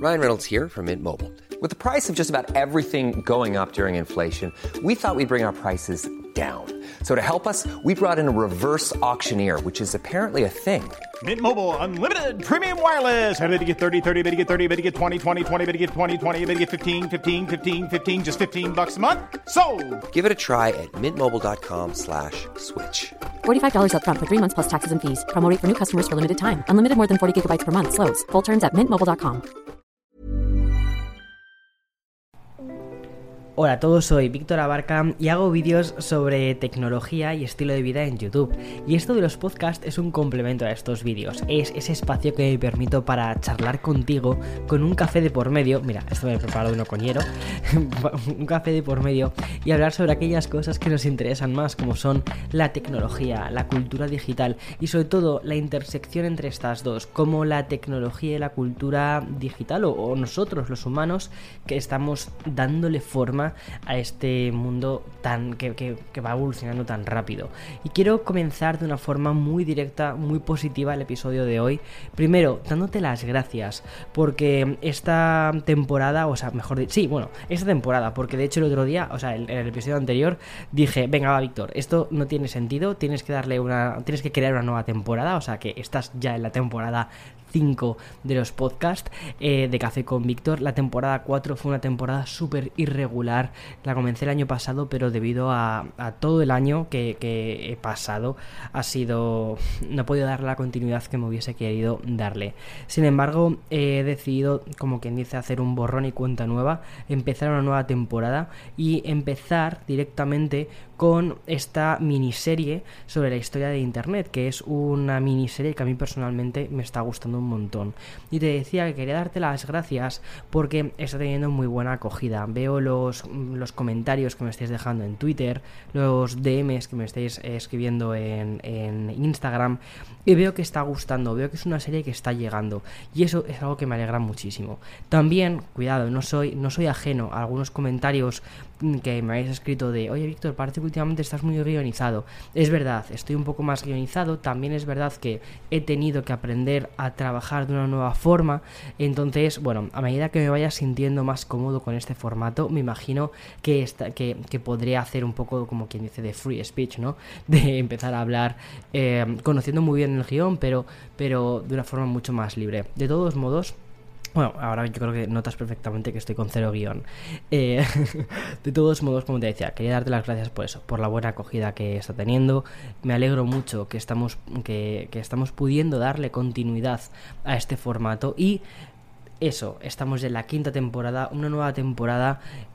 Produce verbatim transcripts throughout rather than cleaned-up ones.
Ryan Reynolds here from Mint Mobile. With the price of just about everything going up during inflation, we thought we'd bring our prices down. So to help us, we brought in a reverse auctioneer, which is apparently a thing. Mint Mobile Unlimited Premium Wireless. How to get thirty, thirty, how to get thirty, how to get twenty, twenty, twenty, how to get twenty, twenty, how to get fifteen, fifteen, fifteen, fifteen, just fifteen bucks a month? Sold! Give it a try at mintmobile.com slash switch. forty-five dollars up front for three months plus taxes and fees. Promo rate for new customers for limited time. Unlimited more than forty gigabytes per month. Slows full terms at mint mobile dot com. Hola a todos, soy Víctor Abarca y hago vídeos sobre tecnología y estilo de vida en YouTube. Y esto de los podcasts es un complemento a estos vídeos. Es ese espacio que me permito para charlar contigo con un café de por medio. Mira, esto me he preparado uno con hielo. Un café de por medio y hablar sobre aquellas cosas que nos interesan más, como son la tecnología, la cultura digital y sobre todo la intersección entre estas dos, como la tecnología y la cultura digital o, o nosotros los humanos que estamos dándole forma a este mundo tan que, que, que va evolucionando tan rápido. Y quiero comenzar de una forma muy directa, muy positiva el episodio de hoy. Primero, dándote las gracias porque esta temporada, o sea, mejor dicho, sí, bueno, esta temporada, porque de hecho el otro día, o sea, en el, el episodio anterior dije, venga, va, Víctor, esto no tiene sentido, tienes que darle una, tienes que crear una nueva temporada, o sea, que estás ya en la temporada cinco de los podcasts eh, de Café con Víctor. La temporada cuatro fue una temporada súper irregular, la comencé el año pasado, pero debido a, a todo el año que, que he pasado ha sido, no he podido darle la continuidad que me hubiese querido darle. Sin embargo, he decidido, como quien dice, hacer un borrón y cuenta nueva, empezar una nueva temporada y empezar directamente con esta miniserie sobre la historia de Internet, que es una miniserie que a mí personalmente me está gustando un montón. Y te decía que quería darte las gracias porque está teniendo muy buena acogida. Veo los, los comentarios que me estáis dejando en Twitter, los D Ms que me estáis escribiendo en, en Instagram, y veo que está gustando, veo que es una serie que está llegando, y eso es algo que me alegra muchísimo. También, cuidado, no soy, no soy ajeno a algunos comentarios que me habéis escrito de, oye Víctor, parece que últimamente estás muy guionizado. Es verdad, estoy un poco más guionizado. También es verdad que he tenido que aprender a trabajar de una nueva forma. Entonces, bueno, a medida que me vaya sintiendo más cómodo con este formato, me imagino que, esta, que, que podré hacer un poco como quien dice de free speech, ¿no? De empezar a hablar eh, conociendo muy bien el guión, pero, pero de una forma mucho más libre. De todos modos, bueno, ahora yo creo que notas perfectamente que estoy con cero guión. Eh, de todos modos, como te decía, quería darte las gracias por eso, por la buena acogida que está teniendo. Me alegro mucho que estamos, que, que estamos pudiendo darle continuidad a este formato y eso, estamos en la quinta temporada, una nueva temporada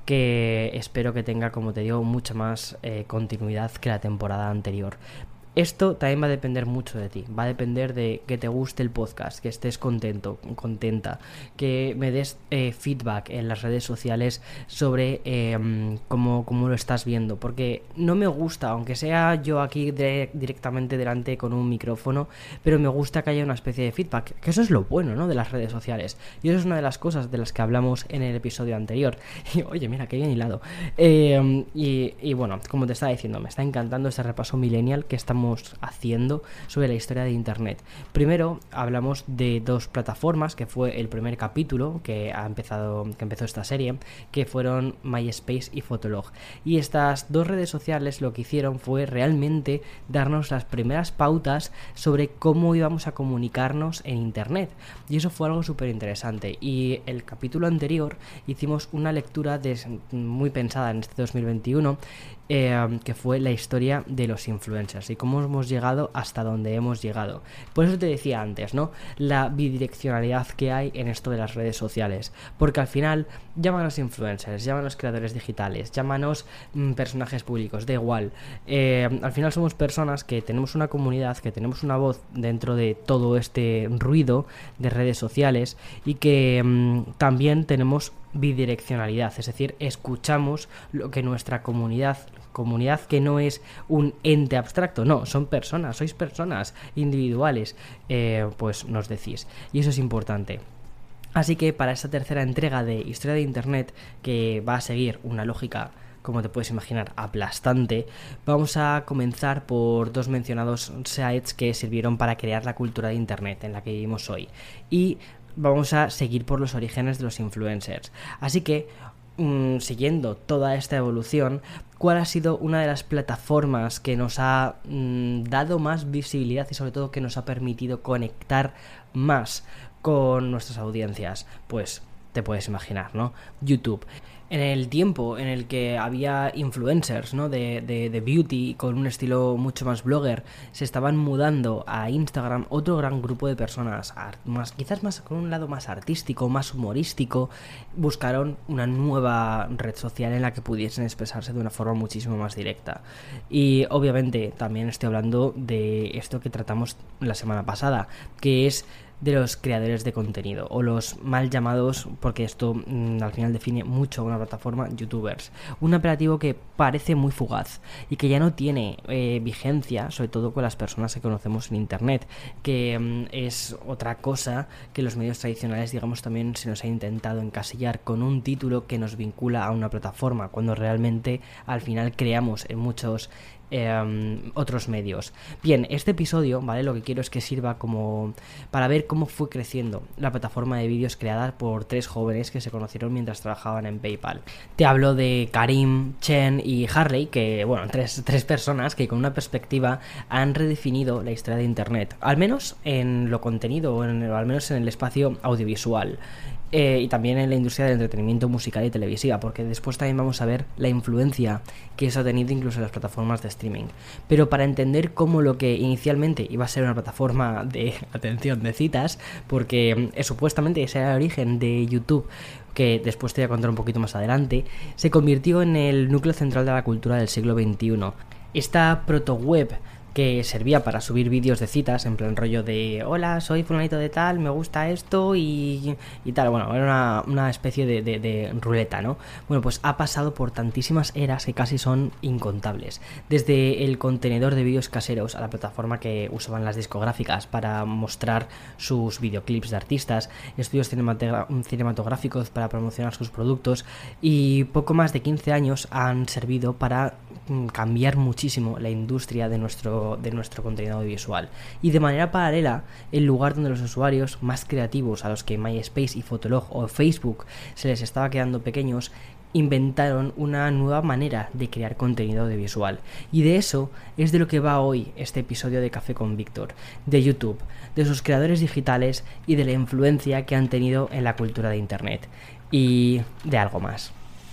que espero que tenga, como te digo, mucha más eh, continuidad que la temporada anterior. Esto también va a depender mucho de ti, va a depender de que te guste el podcast, que estés contento, contenta, que me des eh, feedback en las redes sociales sobre eh, cómo, cómo lo estás viendo, porque no me gusta, aunque sea yo aquí de, directamente delante con un micrófono, pero me gusta que haya una especie de feedback, que eso es lo bueno, ¿no?, de las redes sociales, y eso es una de las cosas de las que hablamos en el episodio anterior. Y oye, mira, qué bien hilado. Eh, y, y bueno, como te estaba diciendo, me está encantando este repaso millennial que estamos haciendo sobre la historia de Internet. Primero hablamos de dos plataformas, que fue el primer capítulo que ha empezado, que empezó esta serie, que fueron MySpace y Fotolog. Y estas dos redes sociales lo que hicieron fue realmente darnos las primeras pautas sobre cómo íbamos a comunicarnos en Internet. Y eso fue algo súper interesante. Y el capítulo anterior hicimos una lectura de, muy pensada en este dos mil veintiuno, eh, que fue la historia de los influencers y cómo hemos llegado hasta donde hemos llegado. Por eso te decía antes, ¿no?, la bidireccionalidad que hay en esto de las redes sociales, porque al final llámanos influencers, llámanos creadores digitales, llámanos mmm, personajes públicos, da igual, eh, al final somos personas que tenemos una comunidad, que tenemos una voz dentro de todo este ruido de redes sociales y que mmm, también tenemos bidireccionalidad, es decir, escuchamos lo que nuestra comunidad comunidad que no es un ente abstracto, no, son personas, sois personas individuales, eh, pues nos decís, y eso es importante. Así que para esta tercera entrega de Historia de Internet, que va a seguir una lógica, como te puedes imaginar, aplastante, vamos a comenzar por dos mencionados sites que sirvieron para crear la cultura de Internet en la que vivimos hoy. Y vamos a seguir por los orígenes de los influencers. Así que, mmm, siguiendo toda esta evolución, ¿cuál ha sido una de las plataformas que nos ha mmm, dado más visibilidad y sobre todo que nos ha permitido conectar más con nuestras audiencias? Pues te puedes imaginar, ¿no? YouTube. En el tiempo en el que había influencers, ¿no? de, de, de beauty con un estilo mucho más blogger, se estaban mudando a Instagram otro gran grupo de personas, más, quizás más con un lado más artístico, más humorístico, buscaron una nueva red social en la que pudiesen expresarse de una forma muchísimo más directa. Y obviamente también estoy hablando de esto que tratamos la semana pasada, que es de los creadores de contenido, o los mal llamados, porque esto mmm, al final define mucho una plataforma, youtubers. Un apelativo que parece muy fugaz y que ya no tiene eh, vigencia, sobre todo con las personas que conocemos en internet, que mmm, es otra cosa que los medios tradicionales, digamos, también se nos ha intentado encasillar con un título que nos vincula a una plataforma, cuando realmente al final creamos en muchos Eh, otros medios. Bien, este episodio, ¿vale? Lo que quiero es que sirva como para ver cómo fue creciendo la plataforma de vídeos creada por tres jóvenes que se conocieron mientras trabajaban en PayPal. Te hablo de Karim, Chen y Harley, que, bueno, tres, tres personas que con una perspectiva han redefinido la historia de internet, al menos en lo contenido, o, en, o al menos en el espacio audiovisual. Eh, y también en la industria del entretenimiento musical y televisiva, porque después también vamos a ver la influencia que eso ha tenido incluso en las plataformas de streaming. Pero para entender cómo lo que inicialmente iba a ser una plataforma de, atención, de citas, porque eh, supuestamente ese era el origen de YouTube, que después te voy a contar un poquito más adelante, se convirtió en el núcleo central de la cultura del siglo veintiuno. Esta protoweb que servía para subir vídeos de citas, en plan rollo de hola, soy fulanito de tal, me gusta esto y, y tal, bueno, era una, una especie de, de, de ruleta, ¿no? Bueno, pues ha pasado por tantísimas eras que casi son incontables, desde el contenedor de vídeos caseros a la plataforma que usaban las discográficas para mostrar sus videoclips de artistas, estudios cinematográficos para promocionar sus productos, y poco más de quince años han servido para cambiar muchísimo la industria de nuestro, de nuestro contenido audiovisual. Y de manera paralela, el lugar donde los usuarios más creativos, a los que MySpace y Fotolog o Facebook se les estaba quedando pequeños, inventaron una nueva manera de crear contenido audiovisual. Y de eso es de lo que va hoy este episodio de Café con Víctor, de YouTube, de sus creadores digitales y de la influencia que han tenido en la cultura de internet. Y de algo más.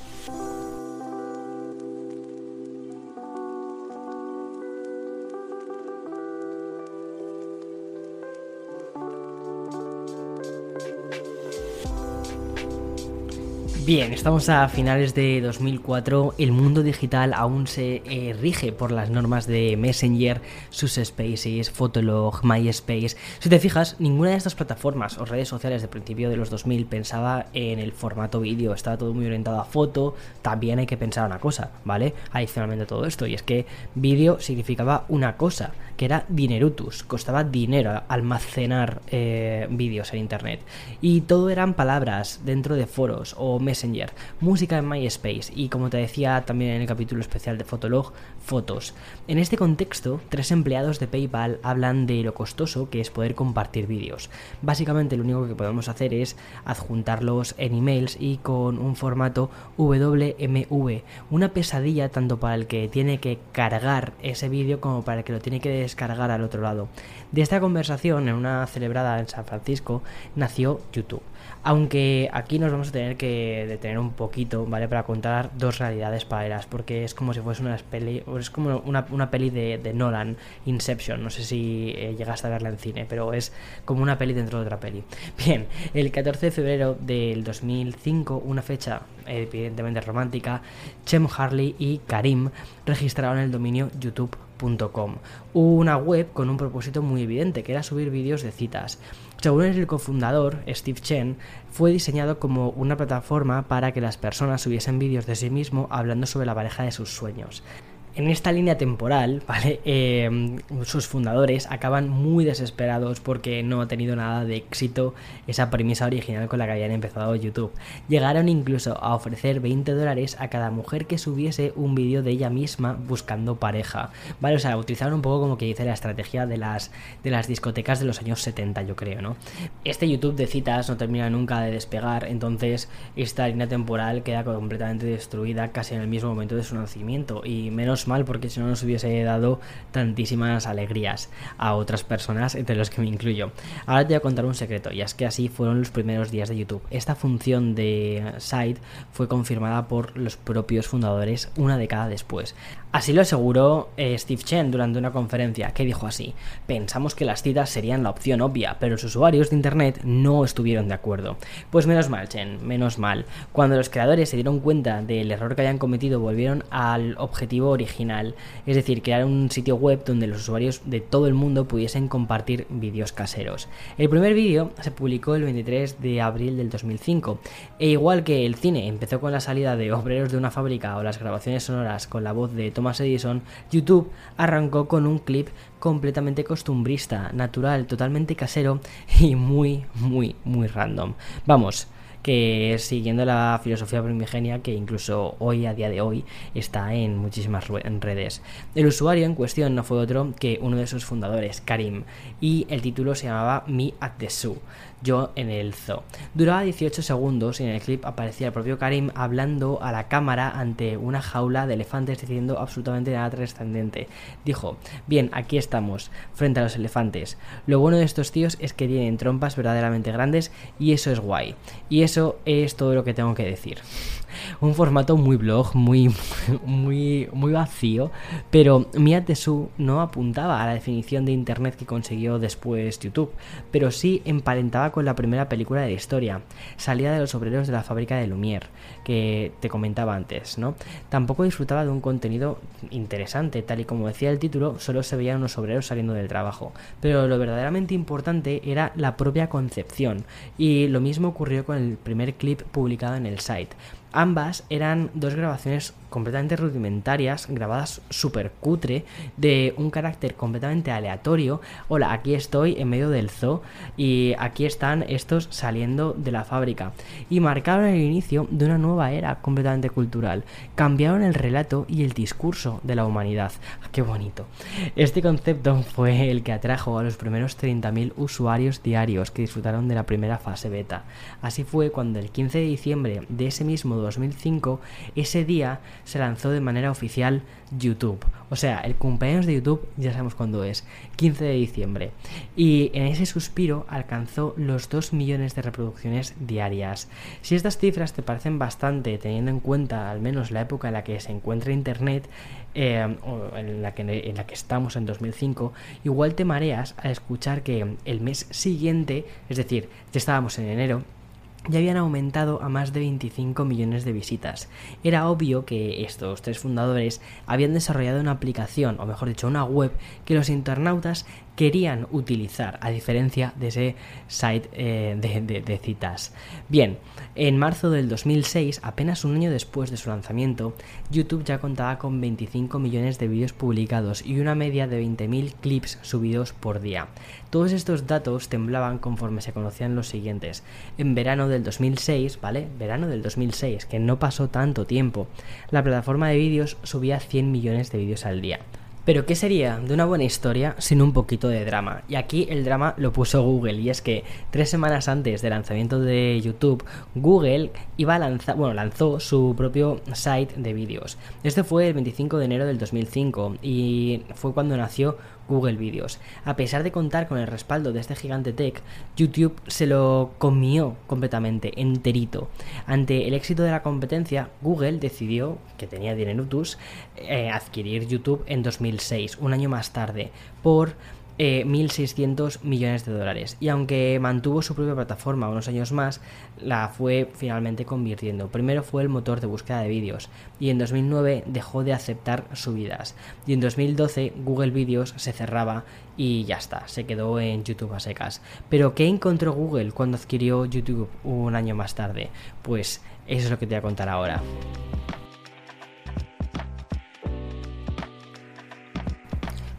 Bien, estamos a finales de dos mil cuatro, el mundo digital aún se eh, rige por las normas de Messenger, sus Spaces, Fotolog, MySpace. Si te fijas, ninguna de estas plataformas o redes sociales de principio de los dos mil pensaba en el formato vídeo, estaba todo muy orientado a foto. También hay que pensar una cosa, ¿vale? Adicionalmente a todo esto, y es que vídeo significaba una cosa, que era dinerutus, costaba dinero almacenar eh, vídeos en internet. Y todo eran palabras dentro de foros o Messenger, música en MySpace y, como te decía también en el capítulo especial de Fotolog, fotos. En este contexto, tres empleados de PayPal hablan de lo costoso que es poder compartir vídeos. Básicamente lo único que podemos hacer es adjuntarlos en emails y con un formato W M V, una pesadilla tanto para el que tiene que cargar ese vídeo como para el que lo tiene que descargar al otro lado. De esta conversación, en una celebrada en San Francisco, nació YouTube. Aunque aquí nos vamos a tener que detener un poquito, ¿vale? Para contar dos realidades paralelas, porque es como si fuese una peli, es como una, una peli de, de Nolan, Inception. No sé si eh, llegaste a verla en cine, pero es como una peli dentro de otra peli. Bien, el catorce de febrero del dos mil cinco, una fecha evidentemente romántica, Chen, Harley y Karim registraron el dominio YouTube punto com, una web con un propósito muy evidente, que era subir vídeos de citas. Según el cofundador, Steve Chen, fue diseñado como una plataforma para que las personas subiesen vídeos de sí mismo hablando sobre la pareja de sus sueños. En esta línea temporal, ¿vale? Eh, sus fundadores acaban muy desesperados porque no ha tenido nada de éxito esa premisa original con la que habían empezado YouTube. Llegaron incluso a ofrecer veinte dólares a cada mujer que subiese un vídeo de ella misma buscando pareja, ¿vale? O sea, utilizaron un poco como que dice la estrategia de las, de las discotecas de los años setenta, yo creo, ¿no? Este YouTube de citas no termina nunca de despegar, entonces esta línea temporal queda completamente destruida casi en el mismo momento de su nacimiento, y menos mal, porque si no nos hubiese dado tantísimas alegrías a otras personas, entre los que me incluyo. Ahora te voy a contar un secreto, y es que así fueron los primeros días de YouTube. Esta función de Site fue confirmada por los propios fundadores una década después. Así lo aseguró eh, Steve Chen durante una conferencia, que dijo así: pensamos que las citas serían la opción obvia, pero los usuarios de internet no estuvieron de acuerdo. Pues menos mal, Chen, menos mal. Cuando los creadores se dieron cuenta del error que habían cometido, volvieron al objetivo original, es decir, crear un sitio web donde los usuarios de todo el mundo pudiesen compartir vídeos caseros. El primer vídeo se publicó el veintitrés de abril del dos mil cinco, e igual que el cine empezó con la salida de obreros de una fábrica o las grabaciones sonoras con la voz de Thomas Edison, YouTube arrancó con un clip completamente costumbrista, natural, totalmente casero y muy, muy, muy random. Vamos, que siguiendo la filosofía primigenia que incluso hoy, a día de hoy, está en muchísimas redes. El usuario en cuestión no fue otro que uno de sus fundadores, Karim, y el título se llamaba Me at the Zoo, yo en el zoo. Duraba dieciocho segundos y en el clip aparecía el propio Karim hablando a la cámara ante una jaula de elefantes diciendo absolutamente nada trascendente. Dijo: bien, aquí estamos, frente a los elefantes. Lo bueno de estos tíos es que tienen trompas verdaderamente grandes y eso es guay. Y eso es todo lo que tengo que decir. Un formato muy blog, muy, muy, muy vacío, pero Me at the Zoo no apuntaba a la definición de internet que consiguió después YouTube, pero sí emparentaba con la primera película de la historia. Salía de los obreros de la fábrica de Lumière, que te comentaba antes, ¿no? Tampoco disfrutaba de un contenido interesante, tal y como decía el título, solo se veían unos obreros saliendo del trabajo, pero lo verdaderamente importante era la propia concepción, y lo mismo ocurrió con el primer clip publicado en el site. Ambas eran dos grabaciones completamente rudimentarias, grabadas súper cutre, de un carácter completamente aleatorio. Hola, aquí estoy en medio del zoo y aquí están estos saliendo de la fábrica. Y marcaron el inicio de una nueva era completamente cultural. Cambiaron el relato y el discurso de la humanidad. ¡Qué bonito! Este concepto fue el que atrajo a los primeros treinta mil usuarios diarios que disfrutaron de la primera fase beta. Así fue cuando el quince de diciembre de ese mismo dos mil cinco, ese día se lanzó de manera oficial YouTube. O sea, el cumpleaños de YouTube ya sabemos cuándo es, quince de diciembre. Y en ese suspiro alcanzó los dos millones de reproducciones diarias. Si estas cifras te parecen bastante, teniendo en cuenta al menos la época en la que se encuentra Internet, eh, o en la que, en la que estamos en dos mil cinco, igual te mareas al escuchar que el mes siguiente, es decir, ya estábamos en enero, ya habían aumentado a más de veinticinco millones de visitas. Era obvio que estos tres fundadores habían desarrollado una aplicación, o mejor dicho, una web que los internautas querían utilizar, a diferencia de ese site eh, de, de, de citas. Bien, en marzo del dos mil seis, apenas un año después de su lanzamiento, YouTube ya contaba con veinticinco millones de vídeos publicados y una media de veinte mil clips subidos por día. Todos estos datos temblaban conforme se conocían los siguientes. En verano del dos mil seis, ¿vale? Verano del dos mil seis, que no pasó tanto tiempo, la plataforma de vídeos subía cien millones de vídeos al día. Pero ¿qué sería de una buena historia sin un poquito de drama? Y aquí el drama lo puso Google, y es que tres semanas antes del lanzamiento de YouTube, Google iba a lanzar, bueno, lanzó su propio site de vídeos. Este fue el veinticinco de enero del dos mil cinco y fue cuando nació Google Vídeos. A pesar de contar con el respaldo de este gigante tech, YouTube se lo comió completamente, enterito. Ante el éxito de la competencia, Google decidió, que tenía dinerutus, eh, adquirir YouTube en dos mil seis, un año más tarde, por Eh, mil seiscientos millones de dólares, y aunque mantuvo su propia plataforma unos años más, la fue finalmente convirtiendo. Primero fue el motor de búsqueda de vídeos, y en dos mil nueve dejó de aceptar subidas, y en dos mil doce Google Vídeos se cerraba y ya está, se quedó en YouTube a secas. Pero ¿qué encontró Google cuando adquirió YouTube un año más tarde? Pues eso es lo que te voy a contar ahora.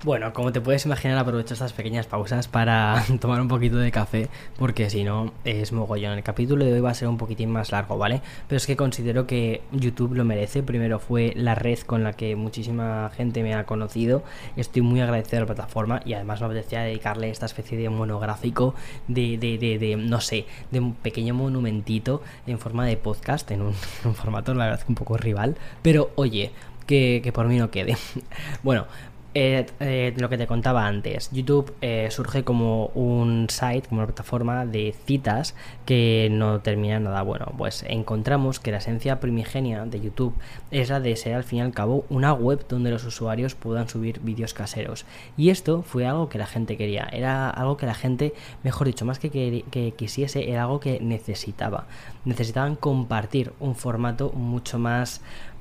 Bueno, como te puedes imaginar, aprovecho estas pequeñas pausas para tomar un poquito de café, porque si no es mogollón. El capítulo de hoy va a ser un poquitín más largo, ¿vale? Pero es que considero que YouTube lo merece. Primero fue la red con la que muchísima gente me ha conocido. Estoy muy agradecido a la plataforma y además me apetecía dedicarle esta especie de monográfico de, de, de, de no sé, de un pequeño monumentito en forma de podcast, en un, en un formato, la verdad, un poco rival. Pero oye, que, que por mí no quede. Bueno, Eh, eh, lo que te contaba antes, YouTube eh, surge como un site, como una plataforma de citas que no termina nada bueno. Pues encontramos que la esencia primigenia de YouTube es la de ser al fin y al cabo una web donde los usuarios puedan subir vídeos caseros, y esto fue algo que la gente quería, era algo que la gente, mejor dicho, más que, que, que quisiese, era algo que necesitaba. Necesitaban compartir un formato mucho más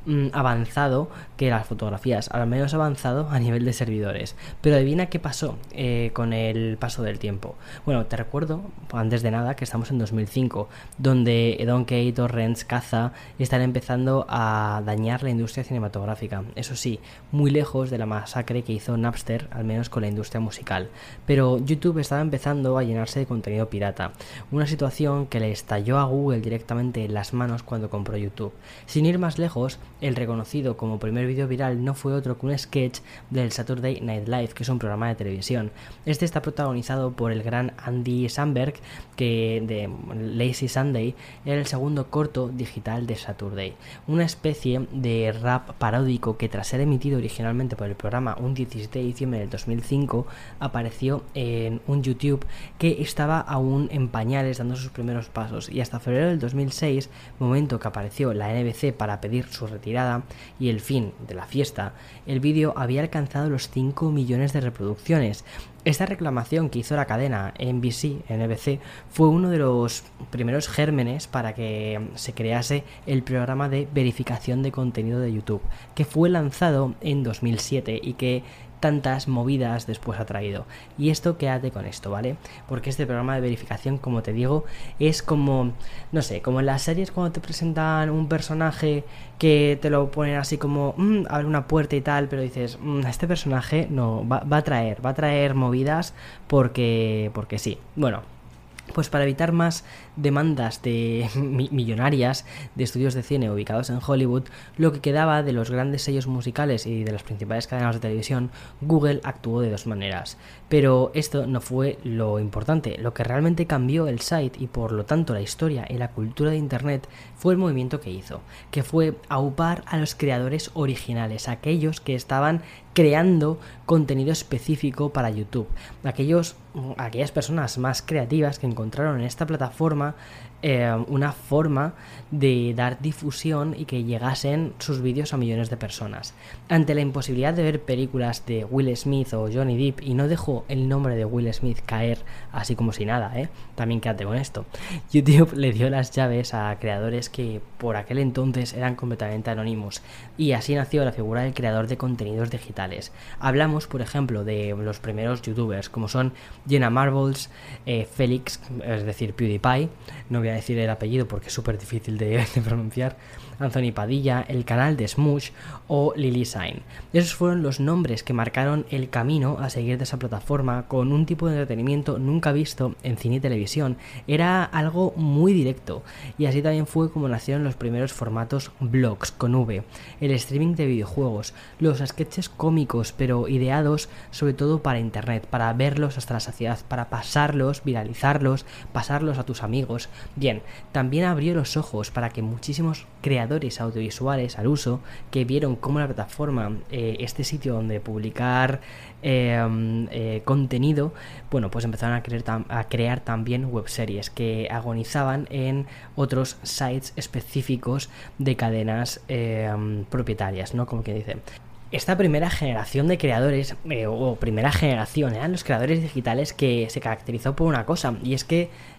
avanzado que las fotografías, al menos avanzado a nivel de servidores. Pero adivina qué pasó eh, con el paso del tiempo. Bueno, te recuerdo, antes de nada, que estamos en dos mil cinco, donde Donkey, Torrents, Caza están empezando a dañar la industria cinematográfica. Eso sí, muy lejos de la masacre que hizo Napster, al menos con la industria musical. Pero YouTube estaba empezando a llenarse de contenido pirata, una situación que le estalló a Google directamente en las manos cuando compró YouTube. Sin ir más lejos, el reconocido como primer vídeo viral no fue otro que un sketch del Saturday Night Live, que es un programa de televisión. Este está protagonizado por el gran Andy Samberg, que de Lazy Sunday era el segundo corto digital de Saturday, una especie de rap paródico que, tras ser emitido originalmente por el programa un diecisiete de diciembre del dos mil cinco, apareció en un YouTube que estaba aún en pañales, dando sus primeros pasos, y hasta febrero del dos mil seis, momento que apareció la N B C para pedir su retirada y el fin de la fiesta, el vídeo había alcanzado los cinco millones de reproducciones. Esta reclamación que hizo la cadena N B C, N B C fue uno de los primeros gérmenes para que se crease el programa de verificación de contenido de YouTube, que fue lanzado en dos mil siete y que tantas movidas después ha traído. Y esto, quédate con esto, ¿vale? Porque este programa de verificación, como te digo, es como, no sé, como en las series cuando te presentan un personaje que te lo ponen así como, mmm, abre una puerta y tal, pero dices, mmm, este personaje no, va, va a traer, va a traer movidas porque, porque sí. Bueno, pues para evitar más demandas de millonarias de estudios de cine ubicados en Hollywood, lo que quedaba de los grandes sellos musicales y de las principales cadenas de televisión, Google actuó de dos maneras. Pero esto no fue lo importante. Lo que realmente cambió el site y por lo tanto la historia y la cultura de Internet fue el movimiento que hizo, que fue aupar a los creadores originales, aquellos que estaban creando contenido específico para YouTube, aquellos, aquellas personas más creativas que encontraron en esta plataforma eh, una forma de dar difusión y que llegasen sus vídeos a millones de personas. Ante la imposibilidad de ver películas de Will Smith o Johnny Depp, y no dejó el nombre de Will Smith caer así como si nada, ¿eh? También quédate con esto. YouTube le dio las llaves a creadores que por aquel entonces eran completamente anónimos, y así nació la figura del creador de contenidos digitales. Hablamos, por ejemplo, de los primeros youtubers como son Jenna Marbles, eh, Félix, es decir, PewDiePie, no voy a decir el apellido porque es súper difícil de, de pronunciar, Anthony Padilla, el canal de Smush o Lily Sign. Esos fueron los nombres que marcaron el camino a seguir de esa plataforma, con un tipo de entretenimiento nunca visto en cine y televisión. Era algo muy directo, y así también fue como nacieron los primeros formatos blogs con V, el streaming de videojuegos, los sketches cómicos pero ideados sobre todo para internet, para verlos hasta la saciedad, para pasarlos, viralizarlos, pasarlos a tus amigos. Bien, también abrió los ojos para que muchísimos creadores audiovisuales al uso, que vieron cómo la plataforma, eh, este sitio donde publicar eh, eh, contenido, bueno, pues empezaron a crear, tam- a crear también webseries que agonizaban en otros sites específicos de cadenas eh, propietarias, ¿no? Como que dice. Esta primera generación de creadores, eh, o primera generación, eran los creadores digitales, que se caracterizó por una cosa, y es que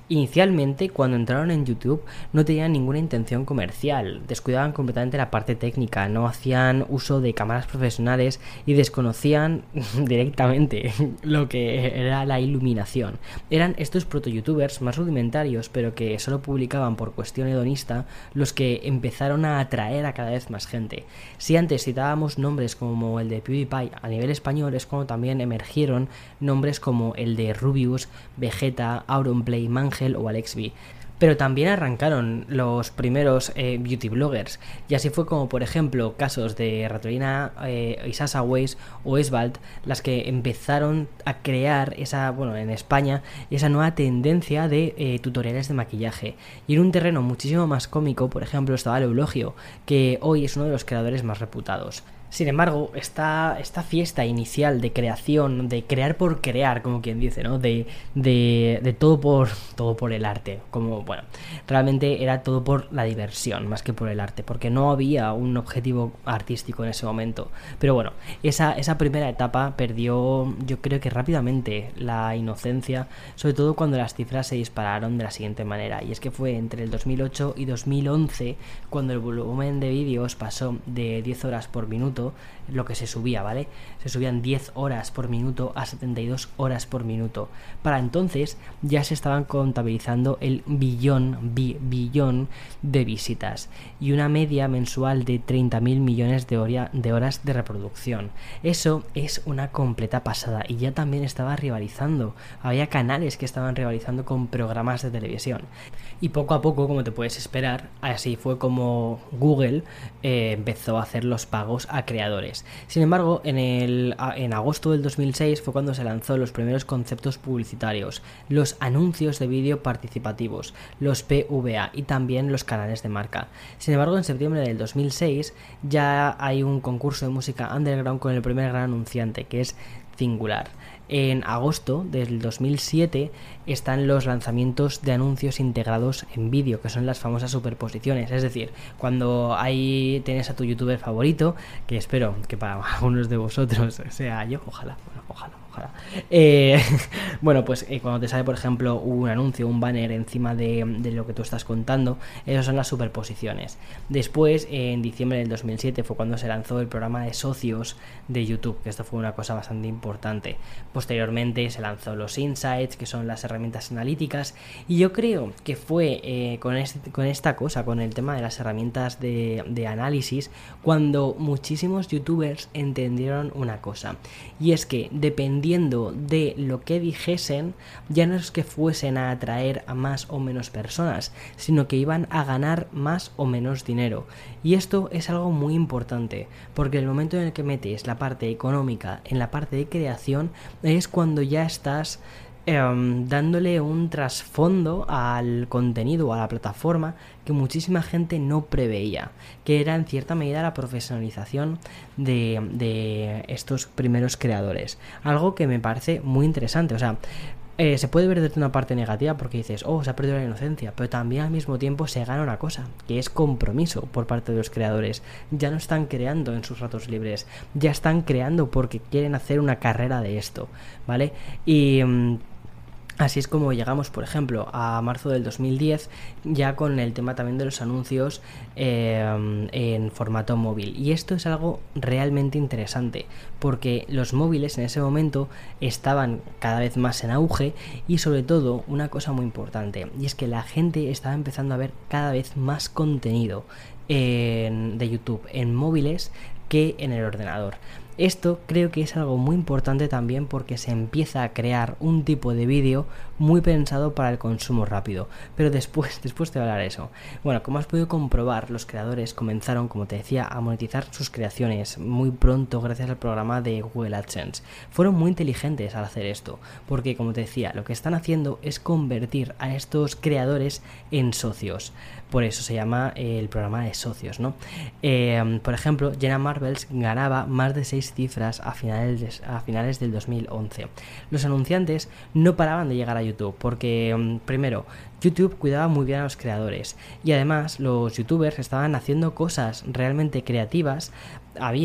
Inicialmente, cuando entraron en YouTube, no tenían ninguna intención comercial, descuidaban completamente la parte técnica, no hacían uso de cámaras profesionales y desconocían directamente lo que era la iluminación. Eran estos proto-youtubers más rudimentarios, pero que solo publicaban por cuestión hedonista, los que empezaron a atraer a cada vez más gente. Si antes citábamos nombres como el de PewDiePie a nivel español, es cuando también emergieron nombres como el de Rubius, Vegeta, Auronplay, Mangel o AlexB. Pero también arrancaron los primeros eh, beauty bloggers, y así fue como, por ejemplo, casos de Ratolina, eh, Isasaways o Esvalt, las que empezaron a crear esa, bueno, en España, esa nueva tendencia de eh, tutoriales de maquillaje. Y en un terreno muchísimo más cómico, por ejemplo, estaba el Eulogio, que hoy es uno de los creadores más reputados. Sin embargo, esta, esta fiesta inicial de creación, de crear por crear, como quien dice, ¿no? De, de, de todo por todo por el arte, como, bueno, realmente era todo por la diversión, más que por el arte, porque no había un objetivo artístico en ese momento. Pero bueno, esa, esa primera etapa perdió, yo creo que rápidamente, la inocencia, sobre todo cuando las cifras se dispararon de la siguiente manera, y es que fue entre el dos mil ocho y dos mil once cuando el volumen de vídeos pasó de diez horas por minuto, lo que se subía, ¿vale? Se subían diez horas por minuto a setenta y dos horas por minuto. Para entonces ya se estaban contabilizando el billón, bi, billón de visitas y una media mensual de treinta mil millones de, hora, de horas de reproducción. Eso es una completa pasada, y ya también estaba rivalizando. Había canales que estaban rivalizando con programas de televisión. Y poco a poco, como te puedes esperar, así fue como Google eh, empezó a hacer los pagos a creadores. Sin embargo, en, el, en agosto del dos mil seis fue cuando se lanzó los primeros conceptos publicitarios, los anuncios de vídeo participativos, los P V A y también los canales de marca. Sin embargo, en septiembre del dos mil seis ya hay un concurso de música underground con el primer gran anunciante, que es Singular. En agosto del dos mil siete están los lanzamientos de anuncios integrados en vídeo, que son las famosas superposiciones. Es decir, cuando ahí tienes a tu youtuber favorito, que espero que para algunos de vosotros sea yo, ojalá, bueno, ojalá, ojalá. Eh, bueno, pues eh, cuando te sale, por ejemplo, un anuncio, un banner encima de, de lo que tú estás contando, esas son las superposiciones. Después, eh, en diciembre del dos mil siete fue cuando se lanzó el programa de socios de YouTube, que esto fue una cosa bastante importante. Posteriormente se lanzó los Insights, que son las herramientas analíticas, y yo creo que fue eh, con, este, con esta cosa, con el tema de las herramientas de, de análisis, cuando muchísimos youtubers entendieron una cosa, y es que dependiendo de lo que dijesen, ya no es que fuesen a atraer a más o menos personas, sino que iban a ganar más o menos dinero. Y esto es algo muy importante, porque el momento en el que metes la parte económica en la parte de creación es cuando ya estás eh, dándole un trasfondo al contenido o a la plataforma que muchísima gente no preveía, que era en cierta medida la profesionalización de, de estos primeros creadores. Algo que me parece muy interesante. O sea, Eh, se puede ver desde una parte negativa porque dices, oh, se ha perdido la inocencia, pero también al mismo tiempo se gana una cosa, que es compromiso por parte de los creadores. Ya no están creando en sus ratos libres, ya están creando porque quieren hacer una carrera de esto, ¿vale? Y mmm, así es como llegamos, por ejemplo, a marzo del dos mil diez, ya con el tema también de los anuncios eh, en formato móvil. Y esto es algo realmente interesante, porque los móviles en ese momento estaban cada vez más en auge, y sobre todo una cosa muy importante, y es que la gente estaba empezando a ver cada vez más contenido en, de YouTube en móviles que en el ordenador. Esto creo que es algo muy importante también porque se empieza a crear un tipo de vídeo muy pensado para el consumo rápido, pero después, después te voy a hablar de eso. Bueno, como has podido comprobar, los creadores comenzaron, como te decía, a monetizar sus creaciones muy pronto gracias al programa de Google AdSense. Fueron muy inteligentes al hacer esto, porque como te decía, lo que están haciendo es convertir a estos creadores en socios. Por eso se llama eh, el programa de socios, ¿no? Eh, por ejemplo, Jenna Marbles ganaba más de seis cifras a finales, de, a finales del dos mil once. Los anunciantes no paraban de llegar a YouTube porque, primero, YouTube cuidaba muy bien a los creadores, y además los youtubers estaban haciendo cosas realmente creativas. Había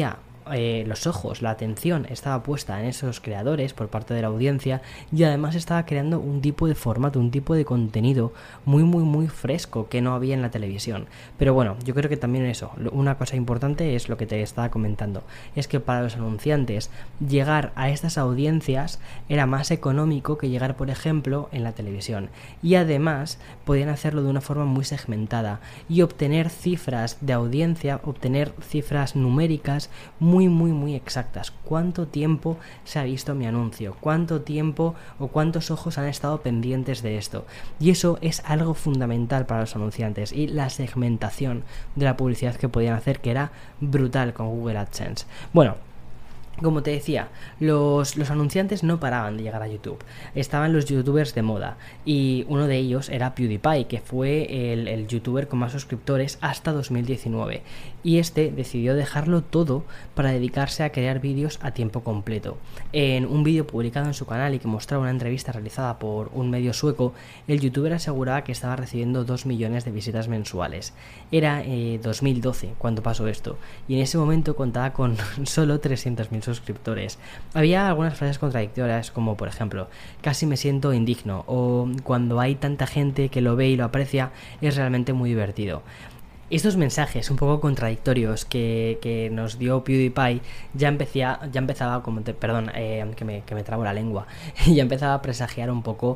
eh, los ojos, la atención estaba puesta en esos creadores por parte de la audiencia, y además estaba creando un tipo de formato, un tipo de contenido muy muy muy fresco que no había en la televisión. Pero bueno, yo creo que también eso, una cosa importante es lo que te estaba comentando, es que para los anunciantes llegar a estas audiencias era más económico que llegar, por ejemplo, en la televisión, y además podían hacerlo de una forma muy segmentada y obtener cifras de audiencia, obtener cifras numéricas muy muy muy exactas. ¿Cuánto tiempo se ha visto mi anuncio? ¿Cuánto tiempo o cuántos ojos han estado pendientes de esto? Y eso es algo fundamental para los anunciantes, y la segmentación de la publicidad que podían hacer, que era brutal con Google AdSense. Bueno, como te decía, los, los anunciantes no paraban de llegar a YouTube. Estaban los youtubers de moda, y uno de ellos era PewDiePie, que fue el, el youtuber con más suscriptores hasta dos mil diecinueve, y este decidió dejarlo todo para dedicarse a crear vídeos a tiempo completo. En un vídeo publicado en su canal y que mostraba una entrevista realizada por un medio sueco, el youtuber aseguraba que estaba recibiendo dos millones de visitas mensuales. Era eh, dos mil doce cuando pasó esto, y en ese momento contaba con solo trescientos mil suscriptores. Había algunas frases contradictorias, como por ejemplo, casi me siento indigno, o cuando hay tanta gente que lo ve y lo aprecia, es realmente muy divertido. Estos mensajes un poco contradictorios que, que nos dio PewDiePie ya, empecé a, ya empezaba, como te, perdón, eh, que, me, que me trabo la lengua, ya empezaba a presagiar un poco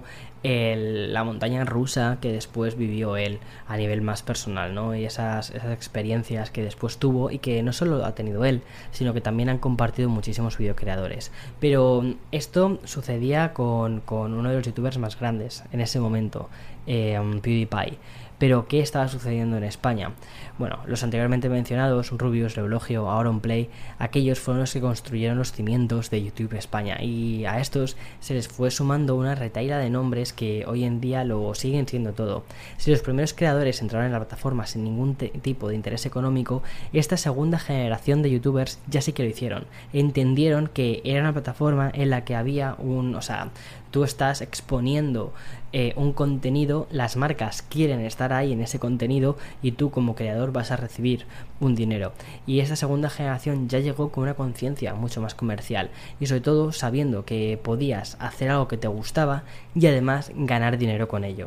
el, la montaña rusa que después vivió él a nivel más personal, ¿no? Y esas, esas experiencias que después tuvo, y que no solo ha tenido él, sino que también han compartido muchísimos videocreadores. Pero esto sucedía con, con uno de los youtubers más grandes en ese momento, eh, PewDiePie. Pero ¿qué estaba sucediendo en España? Bueno, los anteriormente mencionados, Rubius, Reulogio, Auronplay, aquellos fueron los que construyeron los cimientos de YouTube España, y a estos se les fue sumando una retahíla de nombres que hoy en día lo siguen siendo todo. Si los primeros creadores entraron en la plataforma sin ningún tipo de interés económico, esta segunda generación de youtubers ya sí que lo hicieron. Entendieron que era una plataforma en la que había un... o sea, tú estás exponiendo eh, un contenido, las marcas quieren estar ahí en ese contenido, y tú como creador vas a recibir un dinero. Y esta segunda generación ya llegó con una conciencia mucho más comercial, y sobre todo sabiendo que podías hacer algo que te gustaba y además ganar dinero con ello.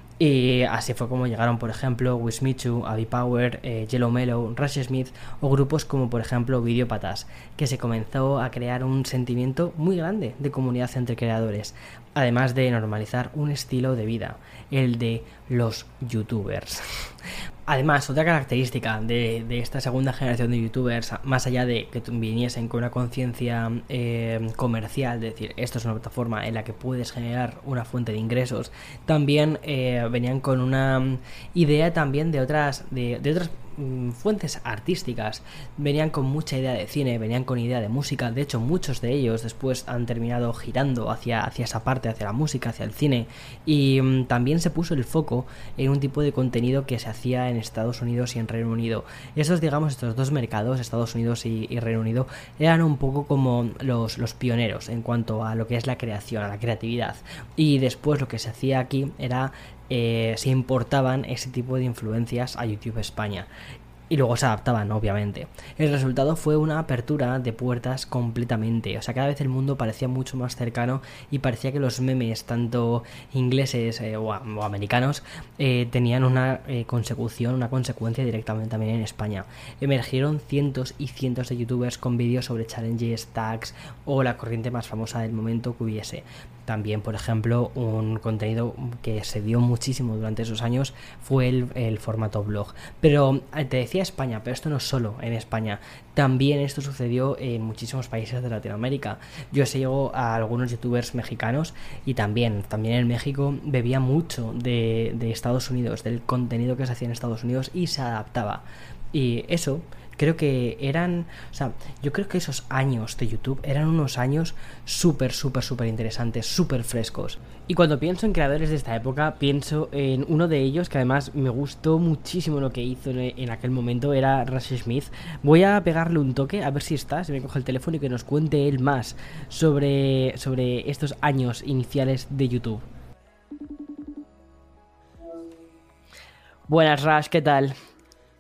Y así fue como llegaron, por ejemplo, Wismichu, Abby Power, eh, Yellow Mellow, Rush Smith, o grupos como por ejemplo Videopatas, que se comenzó a crear un sentimiento muy grande de comunidad entre creadores, además de normalizar un estilo de vida, el de los youtubers. Además, otra característica de, de esta segunda generación de youtubers, más allá de que viniesen con una conciencia eh, comercial, de decir, esto es una plataforma en la que puedes generar una fuente de ingresos, también eh, venían con una idea también de otras, de, de otras fuentes artísticas. Venían con mucha idea de cine, venían con idea de música. De hecho, muchos de ellos después han terminado girando hacia, hacia esa parte, hacia la música, hacia el cine. Y um, también se puso el foco en un tipo de contenido que se hacía en Estados Unidos y en Reino Unido. Estos, digamos, estos dos mercados, Estados Unidos y, y Reino Unido, eran un poco como los, los pioneros en cuanto a lo que es la creación, a la creatividad. Y después lo que se hacía aquí era Eh, se importaban ese tipo de influencias a YouTube España, y luego se adaptaban, obviamente. El resultado fue una apertura de puertas completamente. O sea, cada vez el mundo parecía mucho más cercano, y parecía que los memes, tanto ingleses eh, o, o americanos, eh, tenían una eh, consecución, una consecuencia directamente también en España. Emergieron cientos y cientos de youtubers con vídeos sobre challenges, tags o la corriente más famosa del momento que hubiese. También, por ejemplo, un contenido que se dio muchísimo durante esos años fue el, el formato blog. Pero te decía España, pero esto no es solo en España. También esto sucedió en muchísimos países de Latinoamérica. Yo sigo a algunos youtubers mexicanos, y también, también en México bebía mucho de, de Estados Unidos, del contenido que se hacía en Estados Unidos, y se adaptaba. Y eso... creo que eran, o sea, yo creo que esos años de YouTube eran unos años súper, súper, súper interesantes, súper frescos. Y cuando pienso en creadores de esta época, pienso en uno de ellos que además me gustó muchísimo lo que hizo en, en aquel momento, era Rush Smith. Voy a pegarle un toque, a ver si está, si me coge el teléfono, y que nos cuente él más sobre, sobre estos años iniciales de YouTube. Buenas, Rush, ¿qué tal?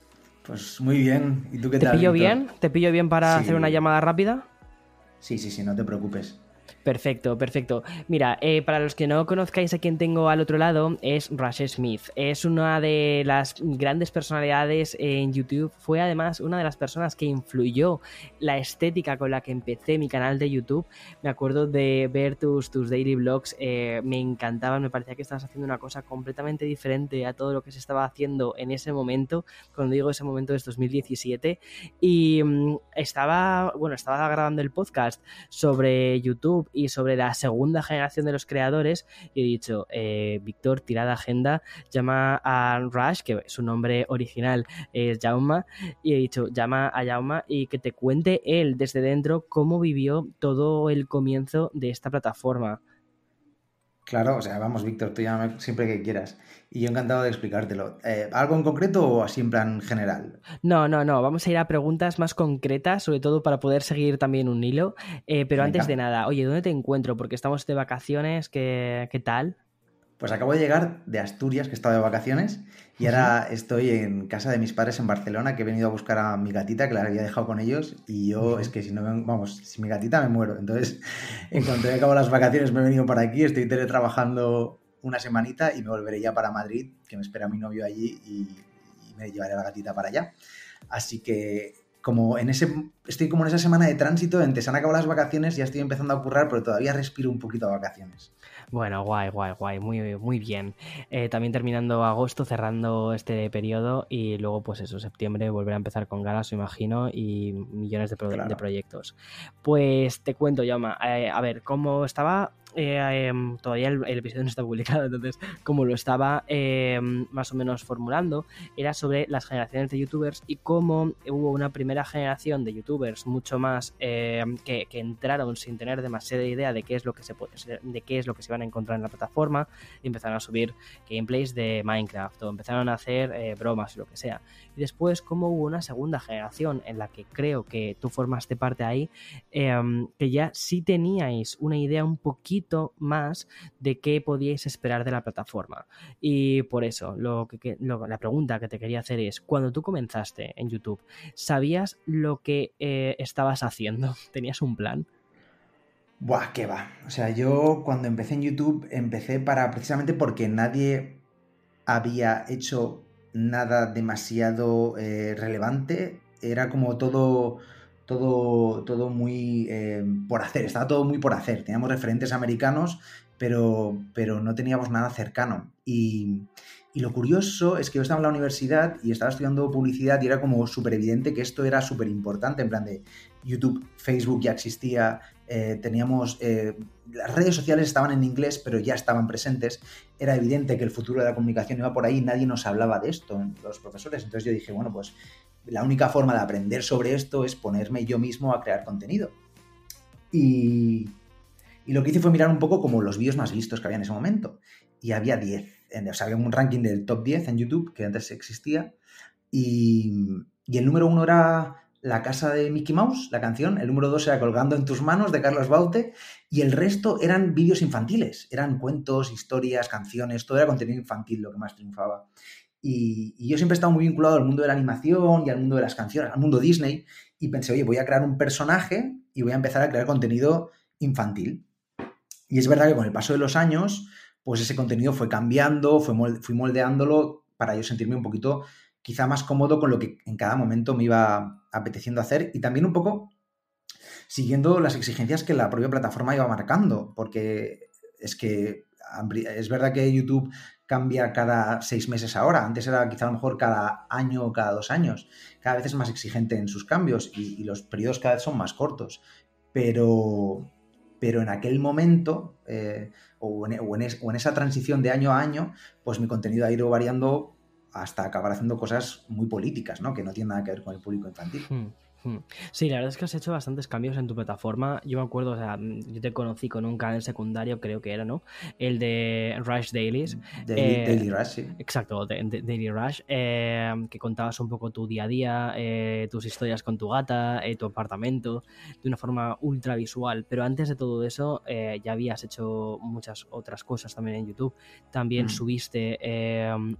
Pues muy bien. ¿Y tú qué ¿Te tal, pillo Víctor? bien? ¿Te pillo bien para Sí. hacer una llamada rápida? Sí, sí, sí, no te preocupes. Perfecto, perfecto. Mira, eh, para los que no conozcáis a quien tengo al otro lado, es Rush Smith. Es una de las grandes personalidades en YouTube. Fue además una de las personas que influyó la estética con la que empecé mi canal de YouTube. Me acuerdo de ver tus, tus daily vlogs, eh, me encantaban, me parecía que estabas haciendo una cosa completamente diferente a todo lo que se estaba haciendo en ese momento. Cuando digo ese momento es dos mil diecisiete. Y mmm, estaba, bueno, estaba grabando el podcast sobre YouTube y sobre la segunda generación de los creadores y he dicho, eh, Víctor, tira de agenda, llama a Rush, que su nombre original es Jaume, y he dicho, llama a Jaume y que te cuente él desde dentro cómo vivió todo el comienzo de esta plataforma. Claro, o sea, vamos, Víctor, tú llámame siempre que quieras. Y yo encantado de explicártelo. Eh, ¿algo en concreto o así en plan general? No, no, no, vamos a ir a preguntas más concretas, sobre todo para poder seguir también un hilo. Eh, pero Venga. antes de nada, oye, ¿dónde te encuentro? Porque estamos de vacaciones, ¿qué, qué tal? Pues acabo de llegar de Asturias, que he estado de vacaciones, y ahora estoy en casa de mis padres en Barcelona, que he venido a buscar a mi gatita, que la había dejado con ellos, y yo, es que si no, me- vamos, si mi gatita me muero. Entonces, en cuanto he acabado las vacaciones, me he venido para aquí, estoy teletrabajando una semanita y me volveré ya para Madrid, que me espera mi novio allí, y, y me llevaré a la gatita para allá. Así que, como en ese, estoy como en esa semana de tránsito, entre se han acabado las vacaciones, ya estoy empezando a currar, pero todavía respiro un poquito a vacaciones. Bueno, guay, guay, guay, muy, muy bien. Eh, también terminando agosto, cerrando este periodo y luego, pues eso, septiembre volverá a empezar con ganas, me imagino, y millones de, pro- Claro. de proyectos. Pues te cuento, Jaume, eh, a ver, cómo estaba, eh, eh, todavía el, el episodio no está publicado, entonces, como lo estaba eh, más o menos formulando, era sobre las generaciones de youtubers y cómo hubo una primera generación de youtubers mucho más eh, que, que entraron sin tener demasiada idea de qué es lo que se puede, de qué es lo que se iban a encontrar en la plataforma y empezaron a subir gameplays de Minecraft o empezaron a hacer eh, bromas y lo que sea. Y después como hubo una segunda generación en la que creo que tú formaste parte ahí, eh, que ya sí teníais una idea un poquito más de qué podíais esperar de la plataforma. Y por eso lo que, que, lo, la pregunta que te quería hacer es, cuando tú comenzaste en YouTube, ¿sabías lo que eh, estabas haciendo? ¿Tenías un plan? Buah, qué va. O sea, yo cuando empecé en YouTube empecé para precisamente porque nadie había hecho nada demasiado eh, relevante. Era como todo, todo, todo muy eh, por hacer. Estaba todo muy por hacer. Teníamos referentes americanos, pero, pero no teníamos nada cercano. Y, y lo curioso es que yo estaba en la universidad y estaba estudiando publicidad y era como súper evidente que esto era súper importante. En plan de YouTube, Facebook ya existía. Eh, teníamos eh, las redes sociales estaban en inglés, pero ya estaban presentes. Era evidente que el futuro de la comunicación iba por ahí. Nadie nos hablaba de esto, los profesores. Entonces yo dije, bueno, pues la única forma de aprender sobre esto es ponerme yo mismo a crear contenido. Y, y lo que hice fue mirar un poco como los vídeos más vistos que había en ese momento. Y había diez. O sea, había un ranking del top diez en YouTube que antes existía. Y, y el número uno era La casa de Mickey Mouse, la canción. El número dos era Colgando en tus manos, de Carlos Baute. Y el resto eran vídeos infantiles. Eran cuentos, historias, canciones. Todo era contenido infantil lo que más triunfaba. Y, y yo siempre he estado muy vinculado al mundo de la animación y al mundo de las canciones, al mundo Disney. Y pensé, oye, voy a crear un personaje y voy a empezar a crear contenido infantil. Y es verdad que con el paso de los años, pues ese contenido fue cambiando, fue molde, fui moldeándolo para yo sentirme un poquito quizá más cómodo con lo que en cada momento me iba apeteciendo hacer y también un poco siguiendo las exigencias que la propia plataforma iba marcando, porque es que es verdad que YouTube cambia cada seis meses ahora, antes era quizá a lo mejor cada año o cada dos años, cada vez es más exigente en sus cambios y, y los periodos cada vez son más cortos, pero, pero en aquel momento eh, o, en, o, en es, o en esa transición de año a año, pues mi contenido ha ido variando hasta acabar haciendo cosas muy políticas, ¿no? Que no tienen nada que ver con el público infantil. Hmm. Sí, la verdad es que has hecho bastantes cambios en tu plataforma. Yo me acuerdo, o sea, yo te conocí con un canal secundario, creo que era, ¿no? El de Rush Dailies. Daily, eh, Daily Rush, sí. Exacto, de, de, Daily Rush, eh, que contabas un poco tu día a día, eh, tus historias con tu gata, eh, tu apartamento, de una forma ultra visual. Pero antes de todo eso, eh, ya habías hecho muchas otras cosas también en YouTube. También mm. subiste eh, un,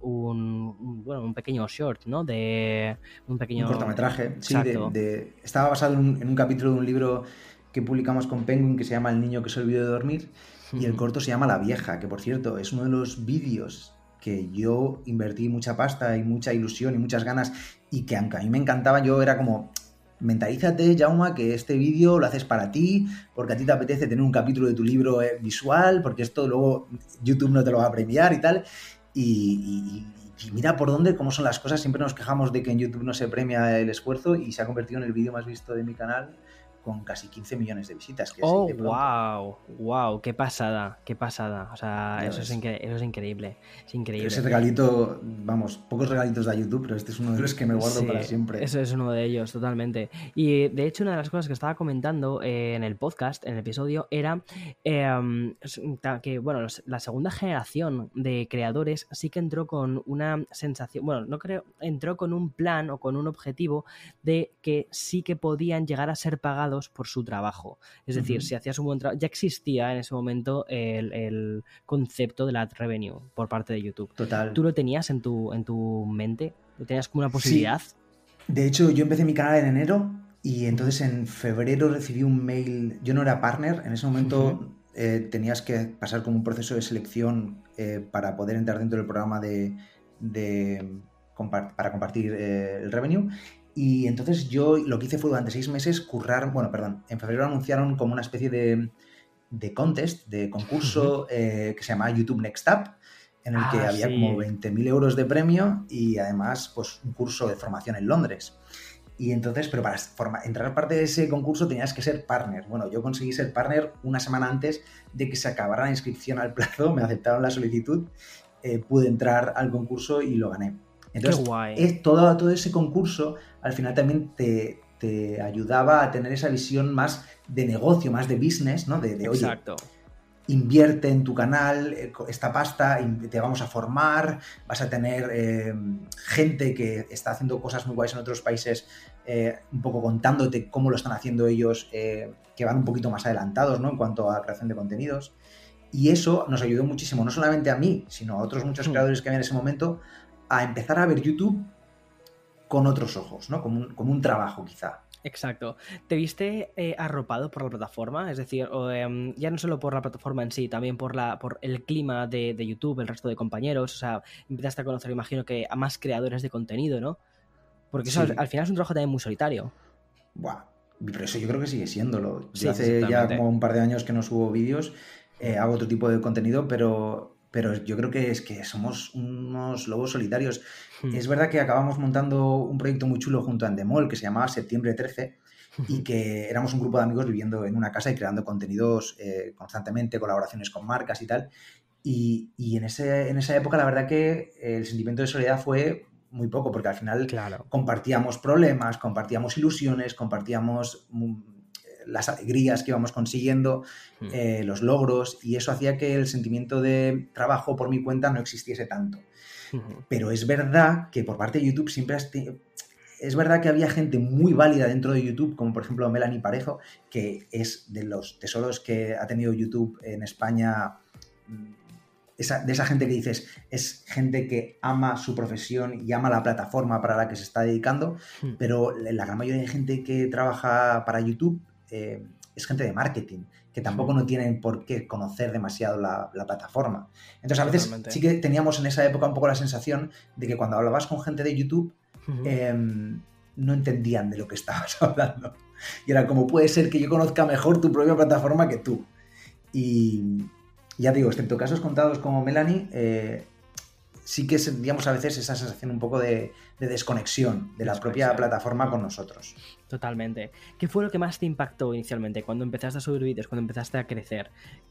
un, bueno, un pequeño short, ¿no? De un pequeño... Un cortometraje, sí, de, de estaba basado en un, en un capítulo de un libro que publicamos con Penguin que se llama El niño que se olvidó de dormir, y el corto se llama La vieja, que por cierto es uno de los vídeos que yo invertí mucha pasta y mucha ilusión y muchas ganas, y que aunque a mí me encantaba, yo era como, mentalízate, Jaume, que este vídeo lo haces para ti, porque a ti te apetece tener un capítulo de tu libro eh, visual, porque esto luego YouTube no te lo va a premiar y tal, y... y Y mira por dónde, cómo son las cosas. Siempre nos quejamos de que en YouTube no se premia el esfuerzo, y se ha convertido en el vídeo más visto de mi canal con casi quince millones de visitas. Que oh, wow, wow, qué pasada, qué pasada. O sea, eso es, incre- eso es increíble, es increíble. Ese regalito, vamos, pocos regalitos da YouTube, pero este es uno de los que me guardo sí, para siempre. Eso es uno de ellos, totalmente. Y de hecho, una de las cosas que estaba comentando eh, en el podcast, en el episodio, era eh, que, bueno, la segunda generación de creadores sí que entró con una sensación, bueno, no creo, entró con un plan o con un objetivo de que sí que podían llegar a ser pagados por su trabajo. Es decir, uh-huh. si hacías un buen trabajo, ya existía en ese momento el, el concepto del ad revenue por parte de YouTube. Total. ¿Tú lo tenías en tu, en tu mente? ¿Lo tenías como una posibilidad? Sí. De hecho, yo empecé mi canal en enero y entonces en febrero recibí un mail. Yo no era partner, en ese momento uh-huh. eh, tenías que pasar como un proceso de selección eh, para poder entrar dentro del programa de, de compart- para compartir eh, el revenue. Y entonces yo lo que hice fue durante seis meses currar, bueno, perdón, en febrero anunciaron como una especie de, de contest, de concurso uh-huh. eh, que se llamaba YouTube Next Up, en el ah, que había sí. como veinte mil euros de premio y además pues un curso de formación en Londres. Y entonces, pero para forma, entrar parte de ese concurso tenías que ser partner. Bueno, yo conseguí ser partner una semana antes de que se acabara la inscripción al plazo, me aceptaron la solicitud, eh, pude entrar al concurso y lo gané. Entonces, Qué guay. Es todo, todo ese concurso al final también te, te ayudaba a tener esa visión más de negocio, más de business, ¿no? De, de oye, Exacto. Invierte en tu canal esta pasta, te vamos a formar, vas a tener eh, gente que está haciendo cosas muy guays en otros países, eh, un poco contándote cómo lo están haciendo ellos, eh, que van un poquito más adelantados, ¿no? En cuanto a creación de contenidos. Y eso nos ayudó muchísimo, no solamente a mí, sino a otros muchos creadores que había en ese momento, a empezar a ver YouTube con otros ojos, ¿no? Como un, como un trabajo, quizá. Exacto. ¿Te viste eh, arropado por la plataforma? Es decir, o, eh, ya no solo por la plataforma en sí, también por, la, por el clima de, de YouTube, el resto de compañeros. O sea, empezaste a conocer, imagino que a más creadores de contenido, ¿no? Porque eso sí. al, al final es un trabajo también muy solitario. Buah, pero eso yo creo que sigue siéndolo. Yo sí, hace ya como un par de años que no subo vídeos, eh, hago otro tipo de contenido, pero... pero yo creo que es que somos unos lobos solitarios. Hmm. Es verdad que acabamos montando un proyecto muy chulo junto a Endemol que se llamaba Septiembre trece y que éramos un grupo de amigos viviendo en una casa y creando contenidos eh, constantemente, colaboraciones con marcas y tal. Y, y en, ese, en esa época la verdad que el sentimiento de soledad fue muy poco, porque al final claro. compartíamos problemas, compartíamos ilusiones, compartíamos... las alegrías que íbamos consiguiendo, mm. eh, los logros, y eso hacía que el sentimiento de trabajo por mi cuenta no existiese tanto. Uh-huh. Pero es verdad que por parte de YouTube siempre has te... es verdad que había gente muy válida dentro de YouTube, como por ejemplo Melanie Parejo, que es de los tesoros que ha tenido YouTube en España. Esa, de esa gente que dices, es gente que ama su profesión y ama la plataforma para la que se está dedicando, uh-huh. pero la gran mayoría de gente que trabaja para YouTube Eh, es gente de marketing, que tampoco no tienen por qué conocer demasiado la, la plataforma. Entonces a veces Totalmente. Sí que teníamos en esa época un poco la sensación de que cuando hablabas con gente de YouTube uh-huh. eh, no entendían de lo que estabas hablando. Y era como, puede ser que yo conozca mejor tu propia plataforma que tú. Y ya digo, excepto casos contados como Melanie, eh, sí que sentíamos a veces esa sensación un poco de, de desconexión de la propia plataforma con nosotros. Totalmente. ¿Qué fue lo que más te impactó inicialmente cuando empezaste a subir vídeos, cuando empezaste a crecer?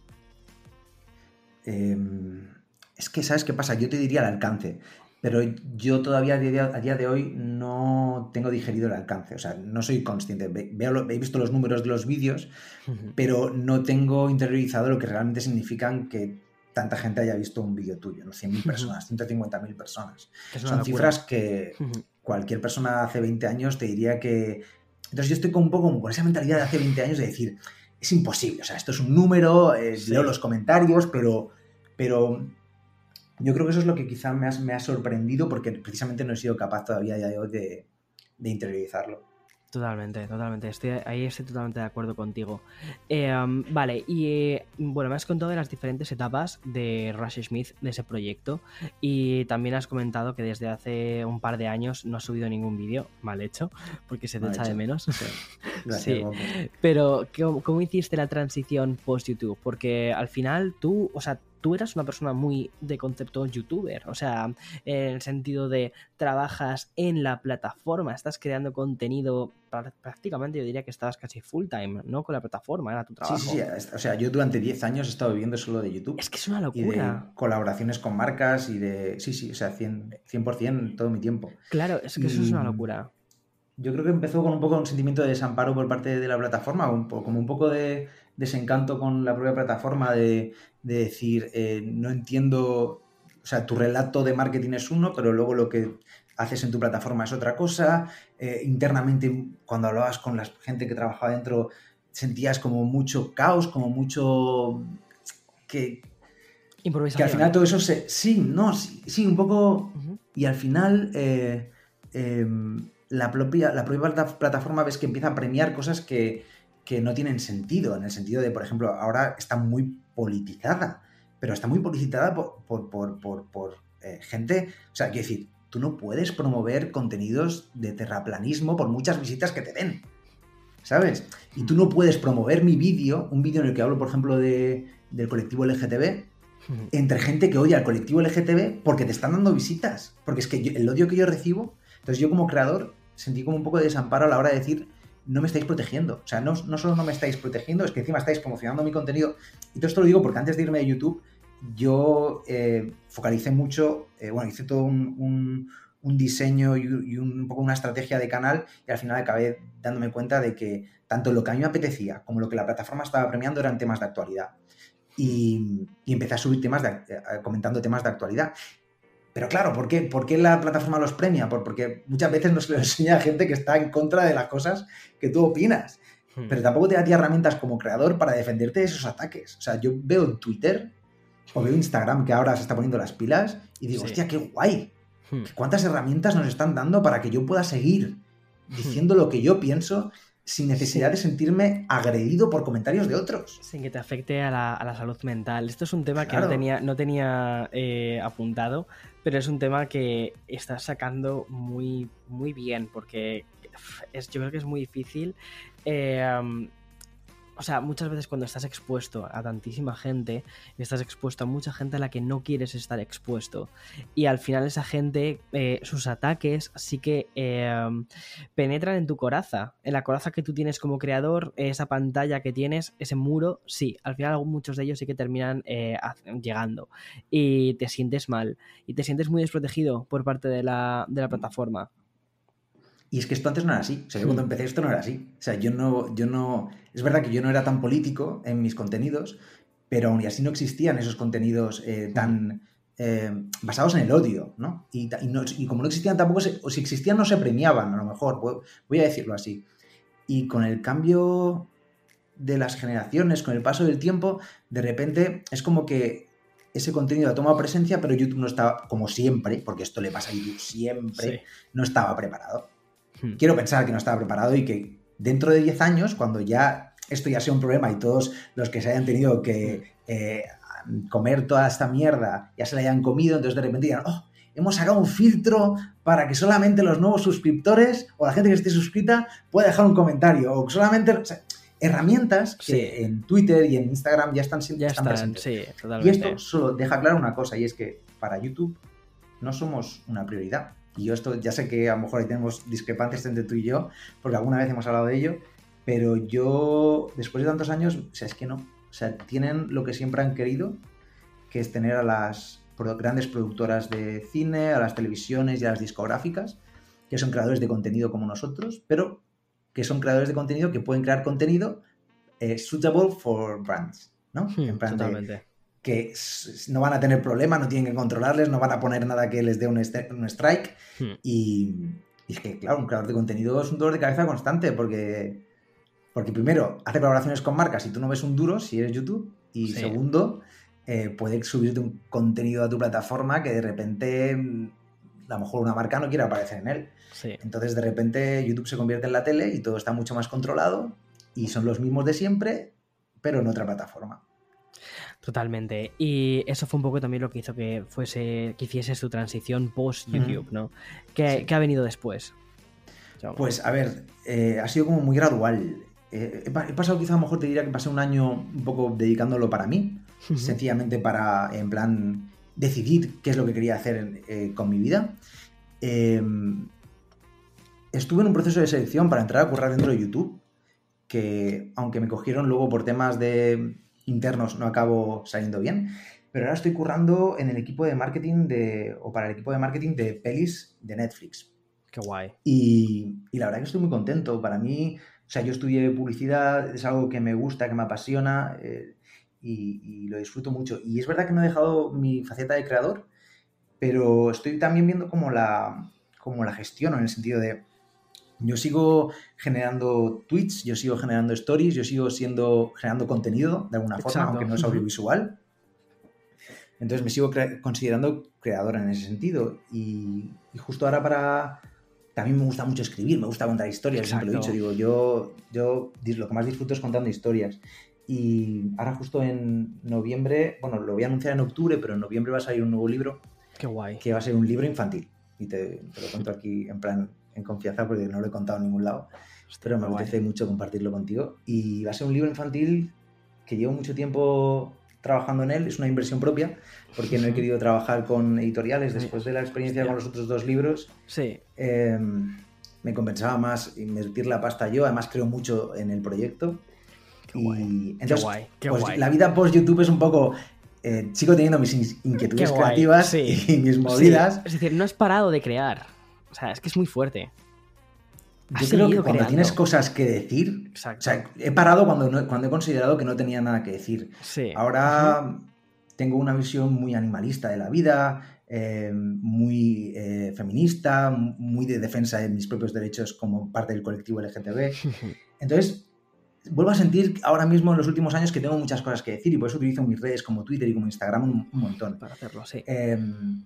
Eh, es que, ¿sabes qué pasa? Yo te diría el alcance, pero yo todavía a día, a día de hoy no no tengo digerido el alcance, o sea, no soy consciente. Veo, he visto los números de los vídeos, uh-huh. pero no tengo interiorizado lo que realmente significan que tanta gente haya visto un vídeo tuyo, ¿no? cien mil personas, ciento cincuenta mil personas. Son locura. Cifras que uh-huh. cualquier persona hace veinte años te diría que... Entonces yo estoy con un poco con esa mentalidad de hace veinte años de decir, es imposible, o sea, esto es un número, eh, sí. leo los comentarios, pero, pero yo creo que eso es lo que quizá me ha, me ha sorprendido porque precisamente no he sido capaz todavía de, de, de interiorizarlo. Totalmente, totalmente. Estoy, ahí estoy totalmente de acuerdo contigo. Eh, um, vale, y eh, bueno, me has contado de las diferentes etapas de Rush Smith, de ese proyecto, y también has comentado que desde hace un par de años no has subido ningún vídeo, mal hecho, porque se te echa de menos. Gracias, sí. Pero, ¿cómo, ¿cómo hiciste la transición post-YouTube? Porque al final tú, o sea, tú eras una persona muy de concepto youtuber, o sea, en el sentido de trabajas en la plataforma, estás creando contenido, prácticamente yo diría que estabas casi full time, ¿no? Con la plataforma, era tu trabajo. Sí, sí, sí, o sea, yo durante diez años he estado viviendo solo de YouTube. Es que es una locura. Y de colaboraciones con marcas y de, sí, sí, o sea, cien por ciento todo mi tiempo. Claro, es que y... eso es una locura. Yo creo que empezó con un poco un sentimiento de desamparo por parte de la plataforma, un poco, como un poco de desencanto con la propia plataforma, de, de decir, eh, no entiendo, o sea, tu relato de marketing es uno, pero luego lo que haces en tu plataforma es otra cosa. Eh, internamente, cuando hablabas con la gente que trabajaba dentro, sentías como mucho caos, como mucho... que, improvisación. Que al final todo eso se... Sí, no, sí, sí un poco... Uh-huh. Y al final... Eh, eh, La propia, la propia plataforma ves que empieza a premiar cosas que, que no tienen sentido, en el sentido de, por ejemplo, ahora está muy politizada, pero está muy politizada por, por, por, por, por eh, gente, o sea, quiero decir, tú no puedes promover contenidos de terraplanismo por muchas visitas que te den, ¿sabes? Y tú no puedes promover mi vídeo, un vídeo en el que hablo, por ejemplo, de, del colectivo L G T B, entre gente que odia al colectivo L G T B porque te están dando visitas, porque es que yo, el odio que yo recibo, entonces yo como creador sentí como un poco de desamparo a la hora de decir, no me estáis protegiendo. O sea, no, no solo no me estáis protegiendo, es que encima estáis promocionando mi contenido. Y todo esto lo digo porque antes de irme de YouTube, yo eh, focalicé mucho, eh, bueno, hice todo un, un, un diseño y, y un poco una estrategia de canal y al final acabé dándome cuenta de que tanto lo que a mí me apetecía como lo que la plataforma estaba premiando eran temas de actualidad. Y, y empecé a subir temas, de, eh, comentando temas de actualidad. Pero claro, ¿por qué? ¿Por qué la plataforma los premia? Porque muchas veces no se lo enseña a gente que está en contra de las cosas que tú opinas. Hmm. Pero tampoco te da a ti herramientas como creador para defenderte de esos ataques. O sea, yo veo en Twitter o veo Instagram que ahora se está poniendo las pilas y digo, sí. hostia, qué guay. Hmm. ¿Cuántas herramientas nos están dando para que yo pueda seguir diciendo hmm. lo que yo pienso sin necesidad sí. de sentirme agredido por comentarios de otros? Sin que te afecte a la, a la salud mental. Esto es un tema claro. que no tenía, no tenía eh, apuntado, pero es un tema que estás sacando muy, muy bien, porque es, yo creo que es muy difícil. Eh, um, o sea, muchas veces cuando estás expuesto a tantísima gente, estás expuesto a mucha gente a la que no quieres estar expuesto. Y al final esa gente, eh, sus ataques sí que eh, penetran en tu coraza, en la coraza que tú tienes como creador, esa pantalla que tienes, ese muro, sí, al final muchos de ellos sí que terminan eh, llegando. Y te sientes mal, y te sientes muy desprotegido por parte de la, de la plataforma. Y es que esto antes no era así. O sea, yo cuando empecé esto no era así. O sea, yo no, yo no... Es verdad que yo no era tan político en mis contenidos, pero aún y así no existían esos contenidos eh, tan eh, basados en el odio, ¿no? Y, y, no, y como no existían tampoco, se, o si existían no se premiaban, a lo mejor, voy a decirlo así. Y con el cambio de las generaciones, con el paso del tiempo, de repente es como que ese contenido ha tomado presencia, pero YouTube no estaba, como siempre, porque esto le pasa a YouTube siempre, sí. no estaba preparado. Quiero pensar que no estaba preparado y que dentro de diez años, cuando ya esto ya sea un problema y todos los que se hayan tenido que eh, comer toda esta mierda ya se la hayan comido, entonces de repente digan, oh, hemos sacado un filtro para que solamente los nuevos suscriptores o la gente que esté suscrita pueda dejar un comentario, o solamente... O sea, herramientas que sí. en Twitter y en Instagram ya están, ya están, están presentes. Sí, totalmente. Y esto solo deja claro una cosa, y es que para YouTube no somos una prioridad. Y yo esto ya sé que a lo mejor ahí tenemos discrepancias entre tú y yo, porque alguna vez hemos hablado de ello, pero yo, después de tantos años, o sea, es que no. O sea, tienen lo que siempre han querido, que es tener a las grandes productoras de cine, a las televisiones y a las discográficas, que son creadores de contenido como nosotros, pero que son creadores de contenido que pueden crear contenido eh, suitable for brands, ¿no? Hmm, en plan totalmente. de, que no van a tener problema, no tienen que controlarles, no van a poner nada que les dé un, un strike. Hmm. Y, y es que, claro, un creador de contenido es un dolor de cabeza constante porque, porque primero, hace colaboraciones con marcas y tú no ves un duro si eres YouTube. Y sí. segundo, eh, puede subirte un contenido a tu plataforma que de repente a lo mejor una marca no quiere aparecer en él. Sí. Entonces, de repente, YouTube se convierte en la tele y todo está mucho más controlado y son los mismos de siempre, pero en otra plataforma. Totalmente. Y eso fue un poco también lo que hizo que fuese, que hicieses tu transición post-YouTube, mm. ¿no? ¿Qué, sí. ¿Qué ha venido después? Pues, a ver, eh, ha sido como muy gradual. Eh, he, he pasado quizá, a lo mejor te diría que pasé un año un poco dedicándolo para mí, uh-huh. sencillamente para, en plan, decidir qué es lo que quería hacer eh, con mi vida. Eh, estuve en un proceso de selección para entrar a currar dentro de YouTube, que aunque me cogieron luego por temas de internos no acabo saliendo bien, pero ahora estoy currando en el equipo de marketing de, o para el equipo de marketing de pelis de Netflix. Qué guay. Y, y la verdad que estoy muy contento. Para mí, o sea, yo estudié publicidad, es algo que me gusta, que me apasiona eh, y, y lo disfruto mucho. Y es verdad que no he dejado mi faceta de creador, pero estoy también viendo cómo la, cómo la gestiono, en el sentido de yo sigo generando tweets, yo sigo generando stories, yo sigo siendo generando contenido de alguna forma, Exacto. aunque no es audiovisual. Entonces me sigo cre- considerando creadora en ese sentido. Y, y justo ahora para... También me gusta mucho escribir, me gusta contar historias, Exacto. siempre lo he dicho. Digo, yo, yo lo que más disfruto es contando historias. Y ahora justo en noviembre, bueno, lo voy a anunciar en octubre, pero en noviembre va a salir un nuevo libro. Qué guay. Que va a ser un libro infantil. Y te, te lo cuento aquí en plan... en confianza porque no lo he contado en ningún lado, pero me apetece mucho compartirlo contigo. Y va a ser un libro infantil que llevo mucho tiempo trabajando en él, es una inversión propia, porque no he querido trabajar con editoriales después de la experiencia con los otros dos libros. Sí. Eh, me compensaba más invertir la pasta yo, además creo mucho en el proyecto. Qué guay. Y entonces, Qué guay. Qué pues, guay. La vida post-YouTube es un poco... Eh, sigo teniendo mis inquietudes creativas sí. y mis movidas. Sí. Es decir, no has parado de crear. O sea, es que es muy fuerte. Yo creo que cuando creando. tienes cosas que decir... Exacto. O sea, he parado cuando, no, cuando he considerado que no tenía nada que decir. Sí. Ahora uh-huh. tengo una visión muy animalista de la vida, eh, muy eh, feminista, muy de defensa de mis propios derechos como parte del colectivo L G T B. Entonces, vuelvo a sentir ahora mismo en los últimos años que tengo muchas cosas que decir y por eso utilizo mis redes como Twitter y como Instagram un, un montón. Para hacerlo, sí. Eh,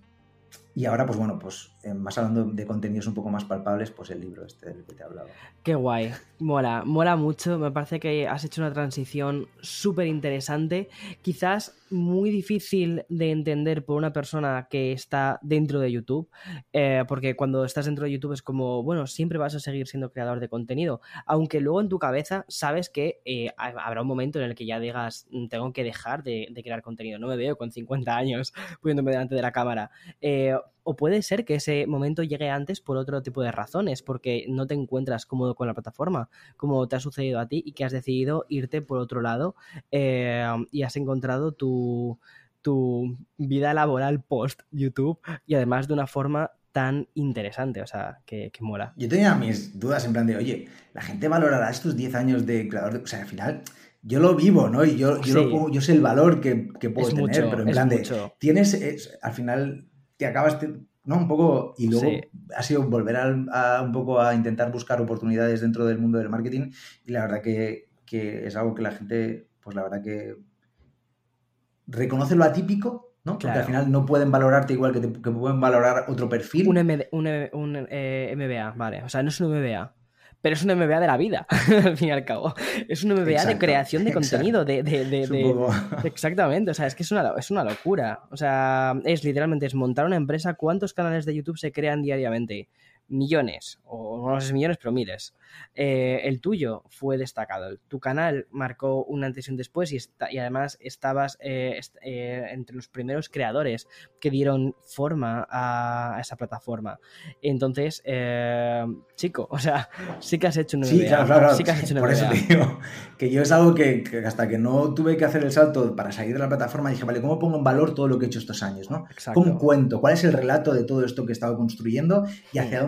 Y ahora, pues bueno, pues eh, más hablando de contenidos un poco más palpables, pues el libro este del que te he hablado. Qué guay, mola, mola mucho, me parece que has hecho una transición súper interesante, quizás muy difícil de entender por una persona que está dentro de YouTube, eh, porque cuando estás dentro de YouTube es como, bueno, siempre vas a seguir siendo creador de contenido, aunque luego en tu cabeza sabes que eh, habrá un momento en el que ya digas, tengo que dejar de, de crear contenido, no me veo con cincuenta años poniéndome delante de la cámara, eh, o puede ser que ese momento llegue antes por otro tipo de razones, porque no te encuentras cómodo con la plataforma, como te ha sucedido a ti, y que has decidido irte por otro lado eh, y has encontrado tu, tu vida laboral post-YouTube y además de una forma tan interesante, o sea, que, que mola. Yo tenía mis dudas en plan de, oye, la gente valorará estos diez años de creador, de... o sea, al final... Yo lo vivo, ¿no? Y yo, yo, sí. lo pongo, yo sé el valor que, que puedo es tener, mucho, pero en plan de, mucho. tienes, es, al final te acabas, te, ¿no? Un poco, y luego sí. ha sido volver a, a un poco a intentar buscar oportunidades dentro del mundo del marketing y la verdad que, que es algo que la gente, pues la verdad que reconoce lo atípico, ¿no? Claro. Porque al final no pueden valorarte igual que, te, que pueden valorar otro perfil. Un, M D, un, un eh, M B A, vale, o sea, no es un M B A. Pero es un M B A de la vida, al fin y al cabo. Es un M B A exacto, de creación de contenido, de, de, de, de, poco... de... Exactamente, o sea, es que es una, es una locura. O sea, es literalmente, es montar una empresa. ¿Cuántos canales de YouTube se crean diariamente? Millones, o no sé si millones, pero miles. Eh, el tuyo fue destacado. Tu canal marcó un antes y un después y, está, y además estabas eh, est- eh, entre los primeros creadores que dieron forma a, a esa plataforma. Entonces, eh, chico, o sea, sí que has hecho un M B A. Sí, claro, claro. Sí que has hecho un Por M B A. eso te digo que yo es algo que, que hasta que no tuve que hacer el salto para salir de la plataforma dije, vale, ¿cómo pongo en valor todo lo que he hecho estos años, ¿no? Exacto. ¿Cómo cuento? ¿Cuál es el relato de todo esto que he estado construyendo? ¿Y hacia dónde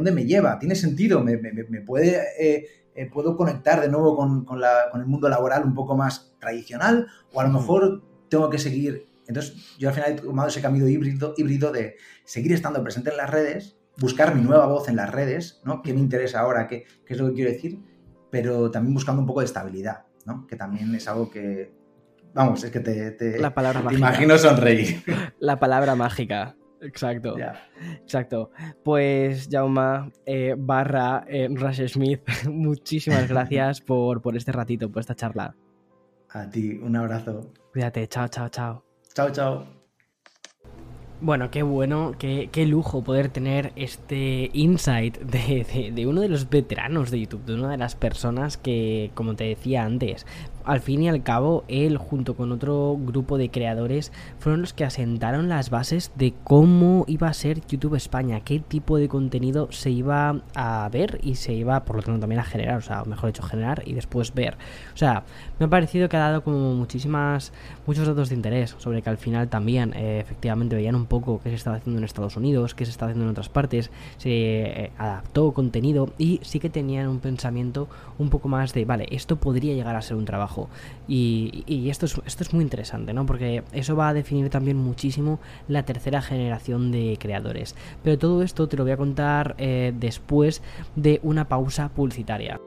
dónde me lleva? ¿Tiene sentido? ¿Me, me, me puede, eh, eh, puedo conectar de nuevo con, con, la, con el mundo laboral un poco más tradicional? O a lo mejor tengo que seguir... Entonces, yo al final he tomado ese camino híbrido, híbrido de seguir estando presente en las redes, buscar mi nueva voz en las redes, ¿no? ¿Qué me interesa ahora? ¿Qué, qué es lo que quiero decir? Pero también buscando un poco de estabilidad, ¿no? Que también es algo que... Vamos, es que te, te, La palabra te mágica. imagino sonreír. La palabra mágica. Exacto. Yeah. Exacto. Pues, Jaume, eh, barra eh, Rush Smith, muchísimas gracias por, por este ratito, por esta charla. A ti, un abrazo. Cuídate, chao, chao, chao. Chao, chao. Bueno, qué bueno, qué, qué lujo poder tener este insight de, de, de uno de los veteranos de YouTube, de una de las personas que, como te decía antes, al fin y al cabo, él junto con otro grupo de creadores fueron los que asentaron las bases de cómo iba a ser YouTube España, qué tipo de contenido se iba a ver y se iba, por lo tanto, también a generar, o sea, mejor dicho, generar y después ver. O sea, me ha parecido que ha dado como muchísimas, muchos datos de interés sobre que al final también, eh, efectivamente, veían un poco qué se estaba haciendo en Estados Unidos, qué se estaba haciendo en otras partes, se eh, adaptó contenido y sí que tenían un pensamiento un poco más de, vale, esto podría llegar a ser un trabajo. Y, y esto, es, esto es muy interesante, ¿no? Porque eso va a definir también muchísimo la tercera generación de creadores. Pero todo esto te lo voy a contar eh, después de una pausa publicitaria.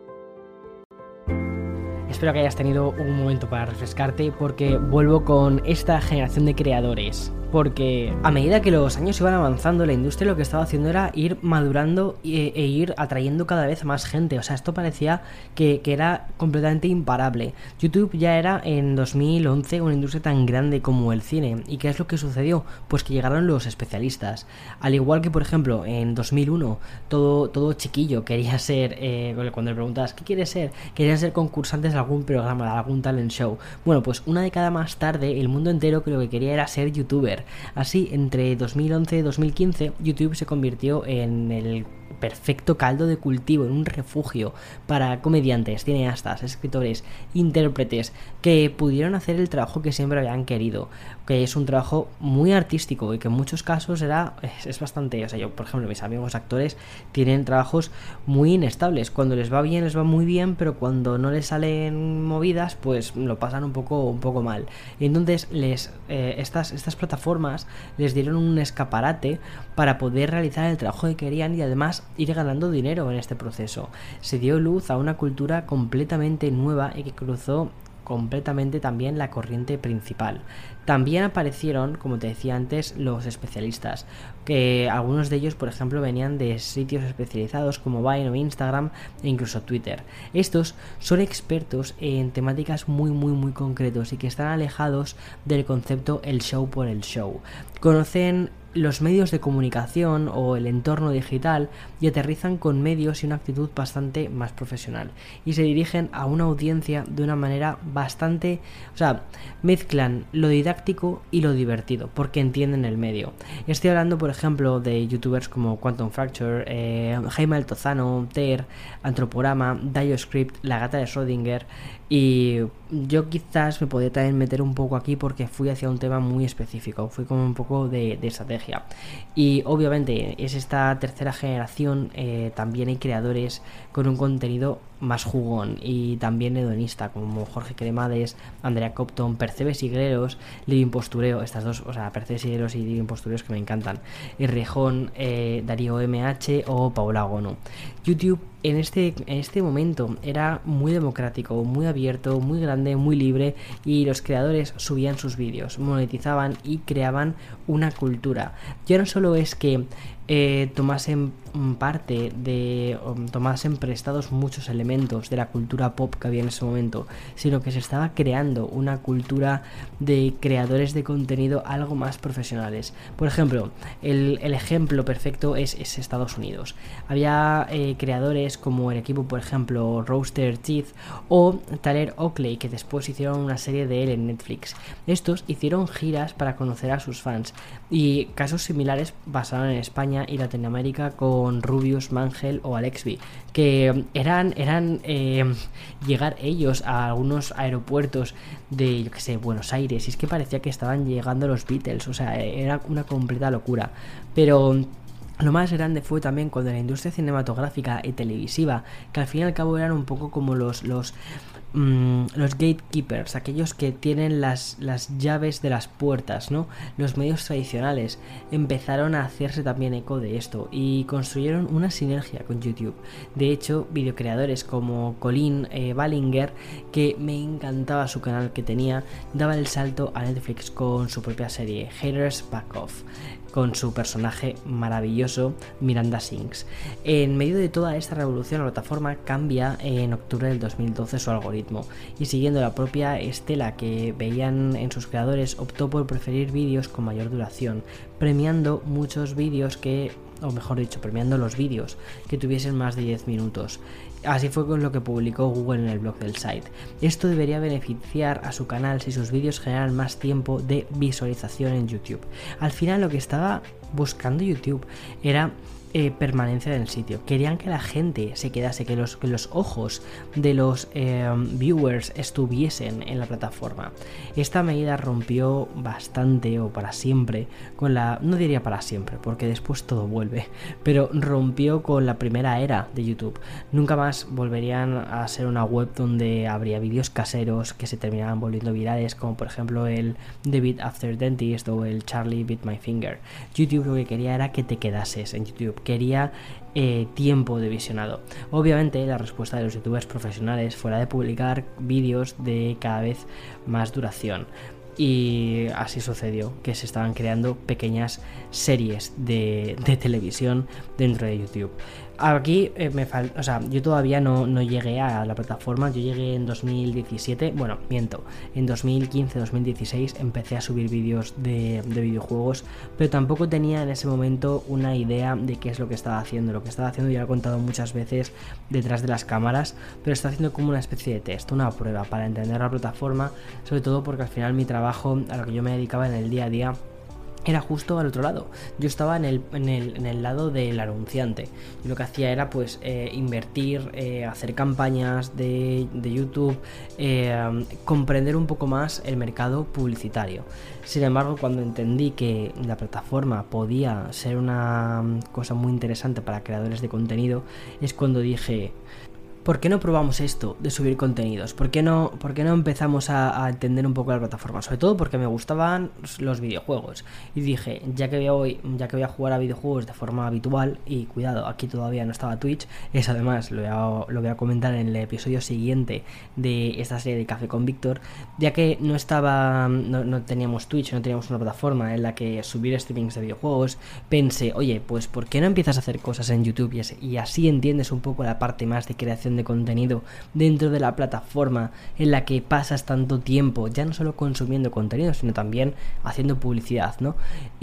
Espero que hayas tenido un momento para refrescarte porque vuelvo con esta generación de creadores. Porque a medida que los años iban avanzando, la industria lo que estaba haciendo era ir madurando e, e ir atrayendo cada vez más gente. O sea, esto parecía que, que era completamente imparable. YouTube ya era en dos mil once una industria tan grande como el cine. ¿Y qué es lo que sucedió? Pues que llegaron los especialistas. Al igual que, por ejemplo, en dos mil uno todo, todo chiquillo quería ser, eh, cuando le preguntas ¿qué quieres ser? Querían ser concursantes de algún programa, de algún talent show. Bueno, pues una década más tarde, el mundo entero lo que quería era ser youtuber. Así, entre dos mil once y dos mil quince, YouTube se convirtió en el perfecto caldo de cultivo, en un refugio para comediantes, cineastas, escritores, intérpretes que pudieron hacer el trabajo que siempre habían querido, que es un trabajo muy artístico y que en muchos casos era es, es bastante, o sea, yo por ejemplo, mis amigos actores tienen trabajos muy inestables, cuando les va bien les va muy bien, pero cuando no les salen movidas pues lo pasan un poco un poco mal. Y entonces les eh, estas estas plataformas les dieron un escaparate para poder realizar el trabajo que querían y además ir ganando dinero en este proceso. Se dio luz a una cultura completamente nueva y que cruzó completamente también la corriente principal. También aparecieron, como te decía antes, los especialistas, que algunos de ellos, por ejemplo, venían de sitios especializados como Vine o Instagram e incluso Twitter. Estos son expertos en temáticas muy muy muy concretos y que están alejados del concepto el show por el show. Conocen los medios de comunicación o el entorno digital y aterrizan con medios y una actitud bastante más profesional y se dirigen a una audiencia de una manera bastante, o sea, mezclan lo didáctico y lo divertido porque entienden el medio. Estoy hablando, por ejemplo, de youtubers como Quantum Fracture, eh, Jaime Altozano, Ter, Antroporama, DioScript, La Gata de Schrödinger, y yo quizás me podría también meter un poco aquí porque fui hacia un tema muy específico, fui como un poco de, de estrategia. Y obviamente es esta tercera generación, eh, también hay creadores con un contenido más jugón y también hedonista como Jorge Cremades, Andrea Copton, Percebes Sigleros, Living Postureo, estas dos, o sea, Percebes Sigleros y Living Postureos que me encantan, y Rejón, eh, Darío M H o Paula Gono. YouTube en este, en este momento era muy democrático, muy abierto, muy grande, muy libre y los creadores subían sus vídeos, monetizaban y creaban una cultura. Ya no solo es que eh, tomasen parte de, um, tomasen prestados muchos elementos de la cultura pop que había en ese momento, sino que se estaba creando una cultura de creadores de contenido algo más profesionales. Por ejemplo, el, el ejemplo perfecto es, es Estados Unidos. Había eh, creadores como el equipo, por ejemplo, Rooster Teeth o Tyler Oakley, que después hicieron una serie de él en Netflix. Estos hicieron giras para conocer a sus fans y casos similares pasaron en España y Latinoamérica con Rubius, Mangel o Alexby, que eran, eran eh, llegar ellos a algunos aeropuertos de, yo que sé, Buenos Aires, y es que parecía que estaban llegando los Beatles, o sea, era una completa locura. Pero Lo más grande fue también cuando la industria cinematográfica y televisiva, que al fin y al cabo eran un poco como los los, mmm, los gatekeepers, aquellos que tienen las, las llaves de las puertas, ¿no? Los medios tradicionales empezaron a hacerse también eco de esto y construyeron una sinergia con YouTube. De hecho, videocreadores como Colin eh, Ballinger, que me encantaba su canal que tenía, daba el salto a Netflix con su propia serie Haters Back Off, con su personaje maravilloso Miranda Sings. En medio de toda esta revolución, la plataforma cambia en octubre del dos mil doce su algoritmo y, siguiendo la propia estela que veían en sus creadores, optó por preferir vídeos con mayor duración, premiando muchos vídeos que, o mejor dicho, premiando los vídeos que tuviesen más de diez minutos. Así fue con lo que publicó Google en el blog del site. Esto debería beneficiar a su canal si sus vídeos generan más tiempo de visualización en YouTube. Al final, lo que estaba buscando YouTube era Eh, permanencia en el sitio. Querían que la gente se quedase, que los, que los ojos de los eh, viewers estuviesen en la plataforma. Esta medida rompió bastante, o para siempre, con la... no diría para siempre, porque después todo vuelve, pero rompió con la primera era de YouTube. Nunca más volverían a ser una web donde habría vídeos caseros que se terminaban volviendo virales, como por ejemplo el David After Dentist o el Charlie Bit My Finger. YouTube lo que quería era que te quedases en YouTube. Quería eh, tiempo de visionado. Obviamente la respuesta de los youtubers profesionales fue la de publicar vídeos de cada vez más duración. Y así sucedió, que se estaban creando pequeñas series de, de televisión dentro de YouTube. Aquí eh, me falta, o sea, yo todavía no, no llegué a la plataforma. Yo llegué en dos mil diecisiete, bueno, miento, en dos mil quince dos mil dieciséis empecé a subir vídeos de, de videojuegos, pero tampoco tenía en ese momento una idea de qué es lo que estaba haciendo. Lo que estaba haciendo ya lo he contado muchas veces detrás de las cámaras, pero estaba haciendo como una especie de test, una prueba para entender la plataforma, sobre todo porque al final mi trabajo, a lo que yo me dedicaba en el día a día, era justo al otro lado. Yo estaba en el, en el, en el lado del anunciante. Yo lo que hacía era pues eh, invertir, eh, hacer campañas de, de YouTube, eh, comprender un poco más el mercado publicitario. Sin embargo, cuando entendí que la plataforma podía ser una cosa muy interesante para creadores de contenido, es cuando dije: ¿por qué no probamos esto de subir contenidos? ¿Por qué no, por qué no empezamos a, a entender un poco la plataforma? Sobre todo porque me gustaban los videojuegos. Y dije, ya que voy, ya que voy a jugar a videojuegos de forma habitual, y cuidado, aquí todavía no estaba Twitch, es además, lo voy a, lo voy a comentar en el episodio siguiente de esta serie de Café con Víctor, ya que no estaba, no, no teníamos Twitch, no teníamos una plataforma en la que subir streamings de videojuegos, pensé, oye, pues ¿por qué no empiezas a hacer cosas en YouTube y así, y así entiendes un poco la parte más de creación de contenido dentro de la plataforma en la que pasas tanto tiempo, ya no solo consumiendo contenido, sino también haciendo publicidad, ¿no?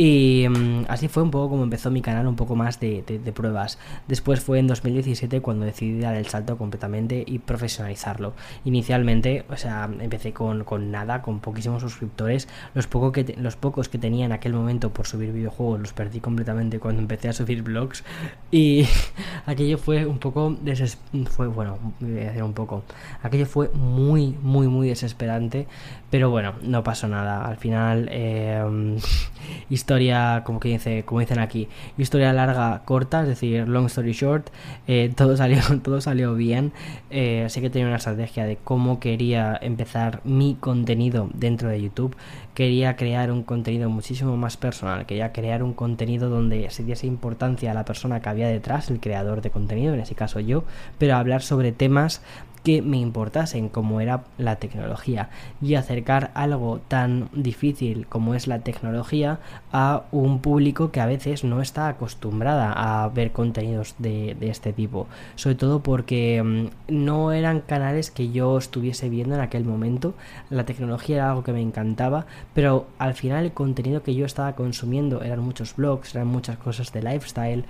Y um, así fue un poco como empezó mi canal, un poco más de, de, de pruebas. Después fue en dos mil diecisiete cuando decidí dar el salto completamente y profesionalizarlo. Inicialmente, o sea, empecé con, con nada, con poquísimos suscriptores. Los, poco que te, los pocos que tenía en aquel momento por subir videojuegos los perdí completamente cuando empecé a subir vlogs, y aquello fue un poco deses- fue bueno, voy a decir un poco, aquello fue muy, muy, muy desesperante, pero bueno, no pasó nada. Al final, eh, historia, como que dice, como dicen aquí, historia larga, corta, es decir, long story short, eh, todo salió, todo salió bien. Eh, sí que tenía una estrategia de cómo quería empezar mi contenido dentro de YouTube. Quería crear un contenido muchísimo más personal, quería crear un contenido donde se diese importancia a la persona que había detrás, el creador de contenido, en ese caso yo, pero hablar sobre temas que me importasen, como era la tecnología, y acercar algo tan difícil como es la tecnología a un público que a veces no está acostumbrada a ver contenidos de, de este tipo, sobre todo porque mmm, no eran canales que yo estuviese viendo en aquel momento. La tecnología era algo que me encantaba, pero al final el contenido que yo estaba consumiendo eran muchos blogs, eran muchas cosas de lifestyle,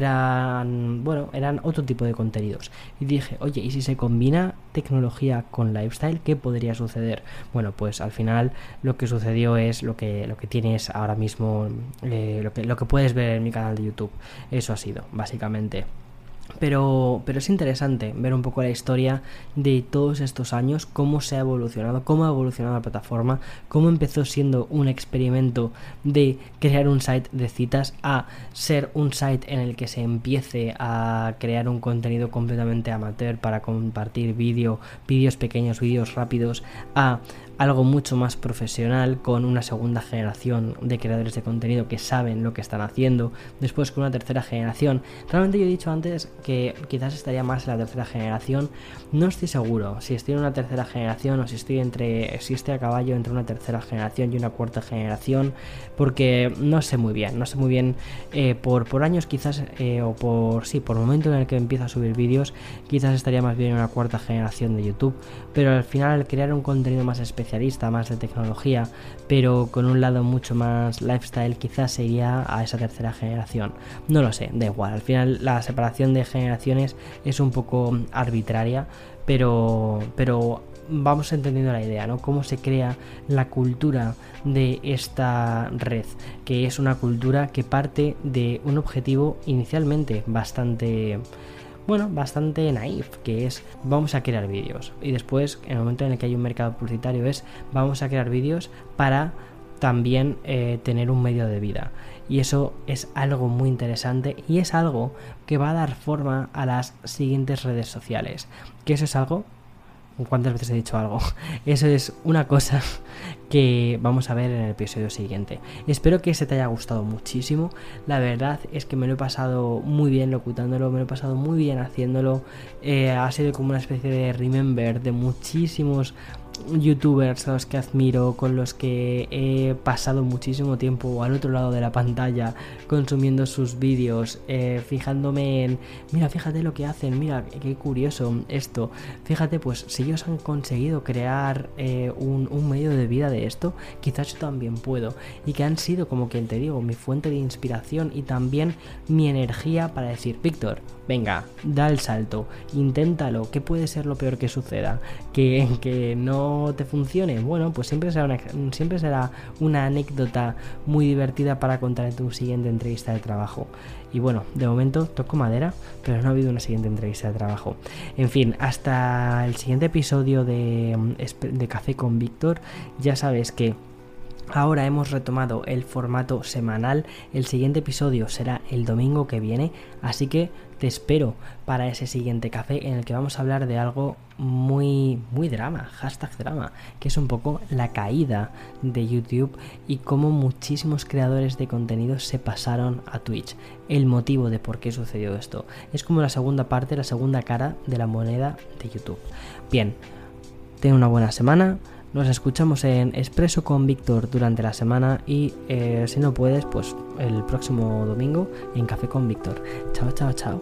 eran, bueno, eran otro tipo de contenidos, y dije, oye, ¿y si se combina tecnología con lifestyle? ¿Qué podría suceder? Bueno, pues al final lo que sucedió es lo que, lo que tienes ahora mismo, eh, lo que, lo que puedes ver en mi canal de YouTube. Eso ha sido, básicamente. Pero, pero es interesante ver un poco la historia de todos estos años, cómo se ha evolucionado, cómo ha evolucionado la plataforma, cómo empezó siendo un experimento de crear un site de citas a ser un site en el que se empiece a crear un contenido completamente amateur para compartir vídeo, vídeos pequeños, vídeos rápidos, a algo mucho más profesional con una segunda generación de creadores de contenido que saben lo que están haciendo, después con una tercera generación. Realmente yo he dicho antes que quizás estaría más en la tercera generación, no estoy seguro si estoy en una tercera generación o si estoy entre si estoy a caballo entre una tercera generación y una cuarta generación, porque no sé muy bien, no sé muy bien eh, por, por años quizás eh, o por sí, por el momento en el que empiezo a subir vídeos, quizás estaría más bien en una cuarta generación de YouTube, pero al final al crear un contenido más especial, más de tecnología, pero con un lado mucho más lifestyle, quizás se iría a esa tercera generación. No lo sé, da igual. Al final la separación de generaciones es un poco arbitraria, pero, pero vamos entendiendo la idea, ¿no? Cómo se crea la cultura de esta red, que es una cultura que parte de un objetivo inicialmente bastante... bueno, bastante naif, que es vamos a crear vídeos y después en el momento en el que hay un mercado publicitario es vamos a crear vídeos para también eh, tener un medio de vida, y eso es algo muy interesante y es algo que va a dar forma a las siguientes redes sociales, que eso es algo... ¿Cuántas veces he dicho algo? Eso es una cosa que vamos a ver en el episodio siguiente. Espero que se te haya gustado muchísimo. La verdad es que me lo he pasado muy bien locutándolo, me lo he pasado muy bien haciéndolo. Eh, ha sido como una especie de remember de muchísimos youtubers a los que admiro, con los que he pasado muchísimo tiempo al otro lado de la pantalla consumiendo sus vídeos, eh, fijándome en, mira, fíjate lo que hacen, mira, qué curioso esto, fíjate, pues si ellos han conseguido crear eh, un, un medio de vida de esto, quizás yo también puedo, y que han sido, como quien te digo, mi fuente de inspiración y también mi energía para decir, Víctor, venga, da el salto, inténtalo, ¿qué puede ser lo peor que suceda? Que, que no te funcione. Bueno, pues siempre será, una, siempre será una anécdota muy divertida para contar en tu siguiente entrevista de trabajo. Y bueno, de momento toco madera, pero no ha habido una siguiente entrevista de trabajo. En fin, hasta el siguiente episodio de, de Café con Víctor. Ya sabes que ahora hemos retomado el formato semanal. El siguiente episodio será el domingo que viene, así que te espero para ese siguiente café en el que vamos a hablar de algo muy, muy drama, hashtag drama, que es un poco la caída de YouTube y cómo muchísimos creadores de contenido se pasaron a Twitch. El motivo de por qué sucedió esto. Es como la segunda parte, la segunda cara de la moneda de YouTube. Bien, ten una buena semana. Nos escuchamos en Expreso con Víctor durante la semana y eh, si no puedes, pues el próximo domingo en Café con Víctor. Chao, chao, chao.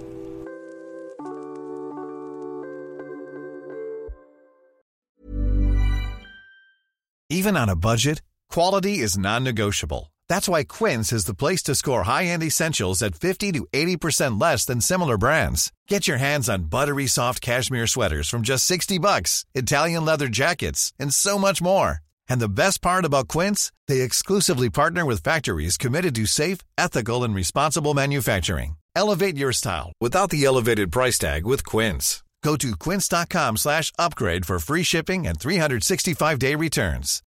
Even on a budget, quality is non-negotiable. That's why Quince is the place to score high-end essentials at fifty to eighty percent less than similar brands. Get your hands on buttery soft cashmere sweaters from just sixty bucks, Italian leather jackets, and so much more. And the best part about Quince, they exclusively partner with factories committed to safe, ethical, and responsible manufacturing. Elevate your style without the elevated price tag with Quince. Go to quince.com slash upgrade for free shipping and three sixty-five day returns.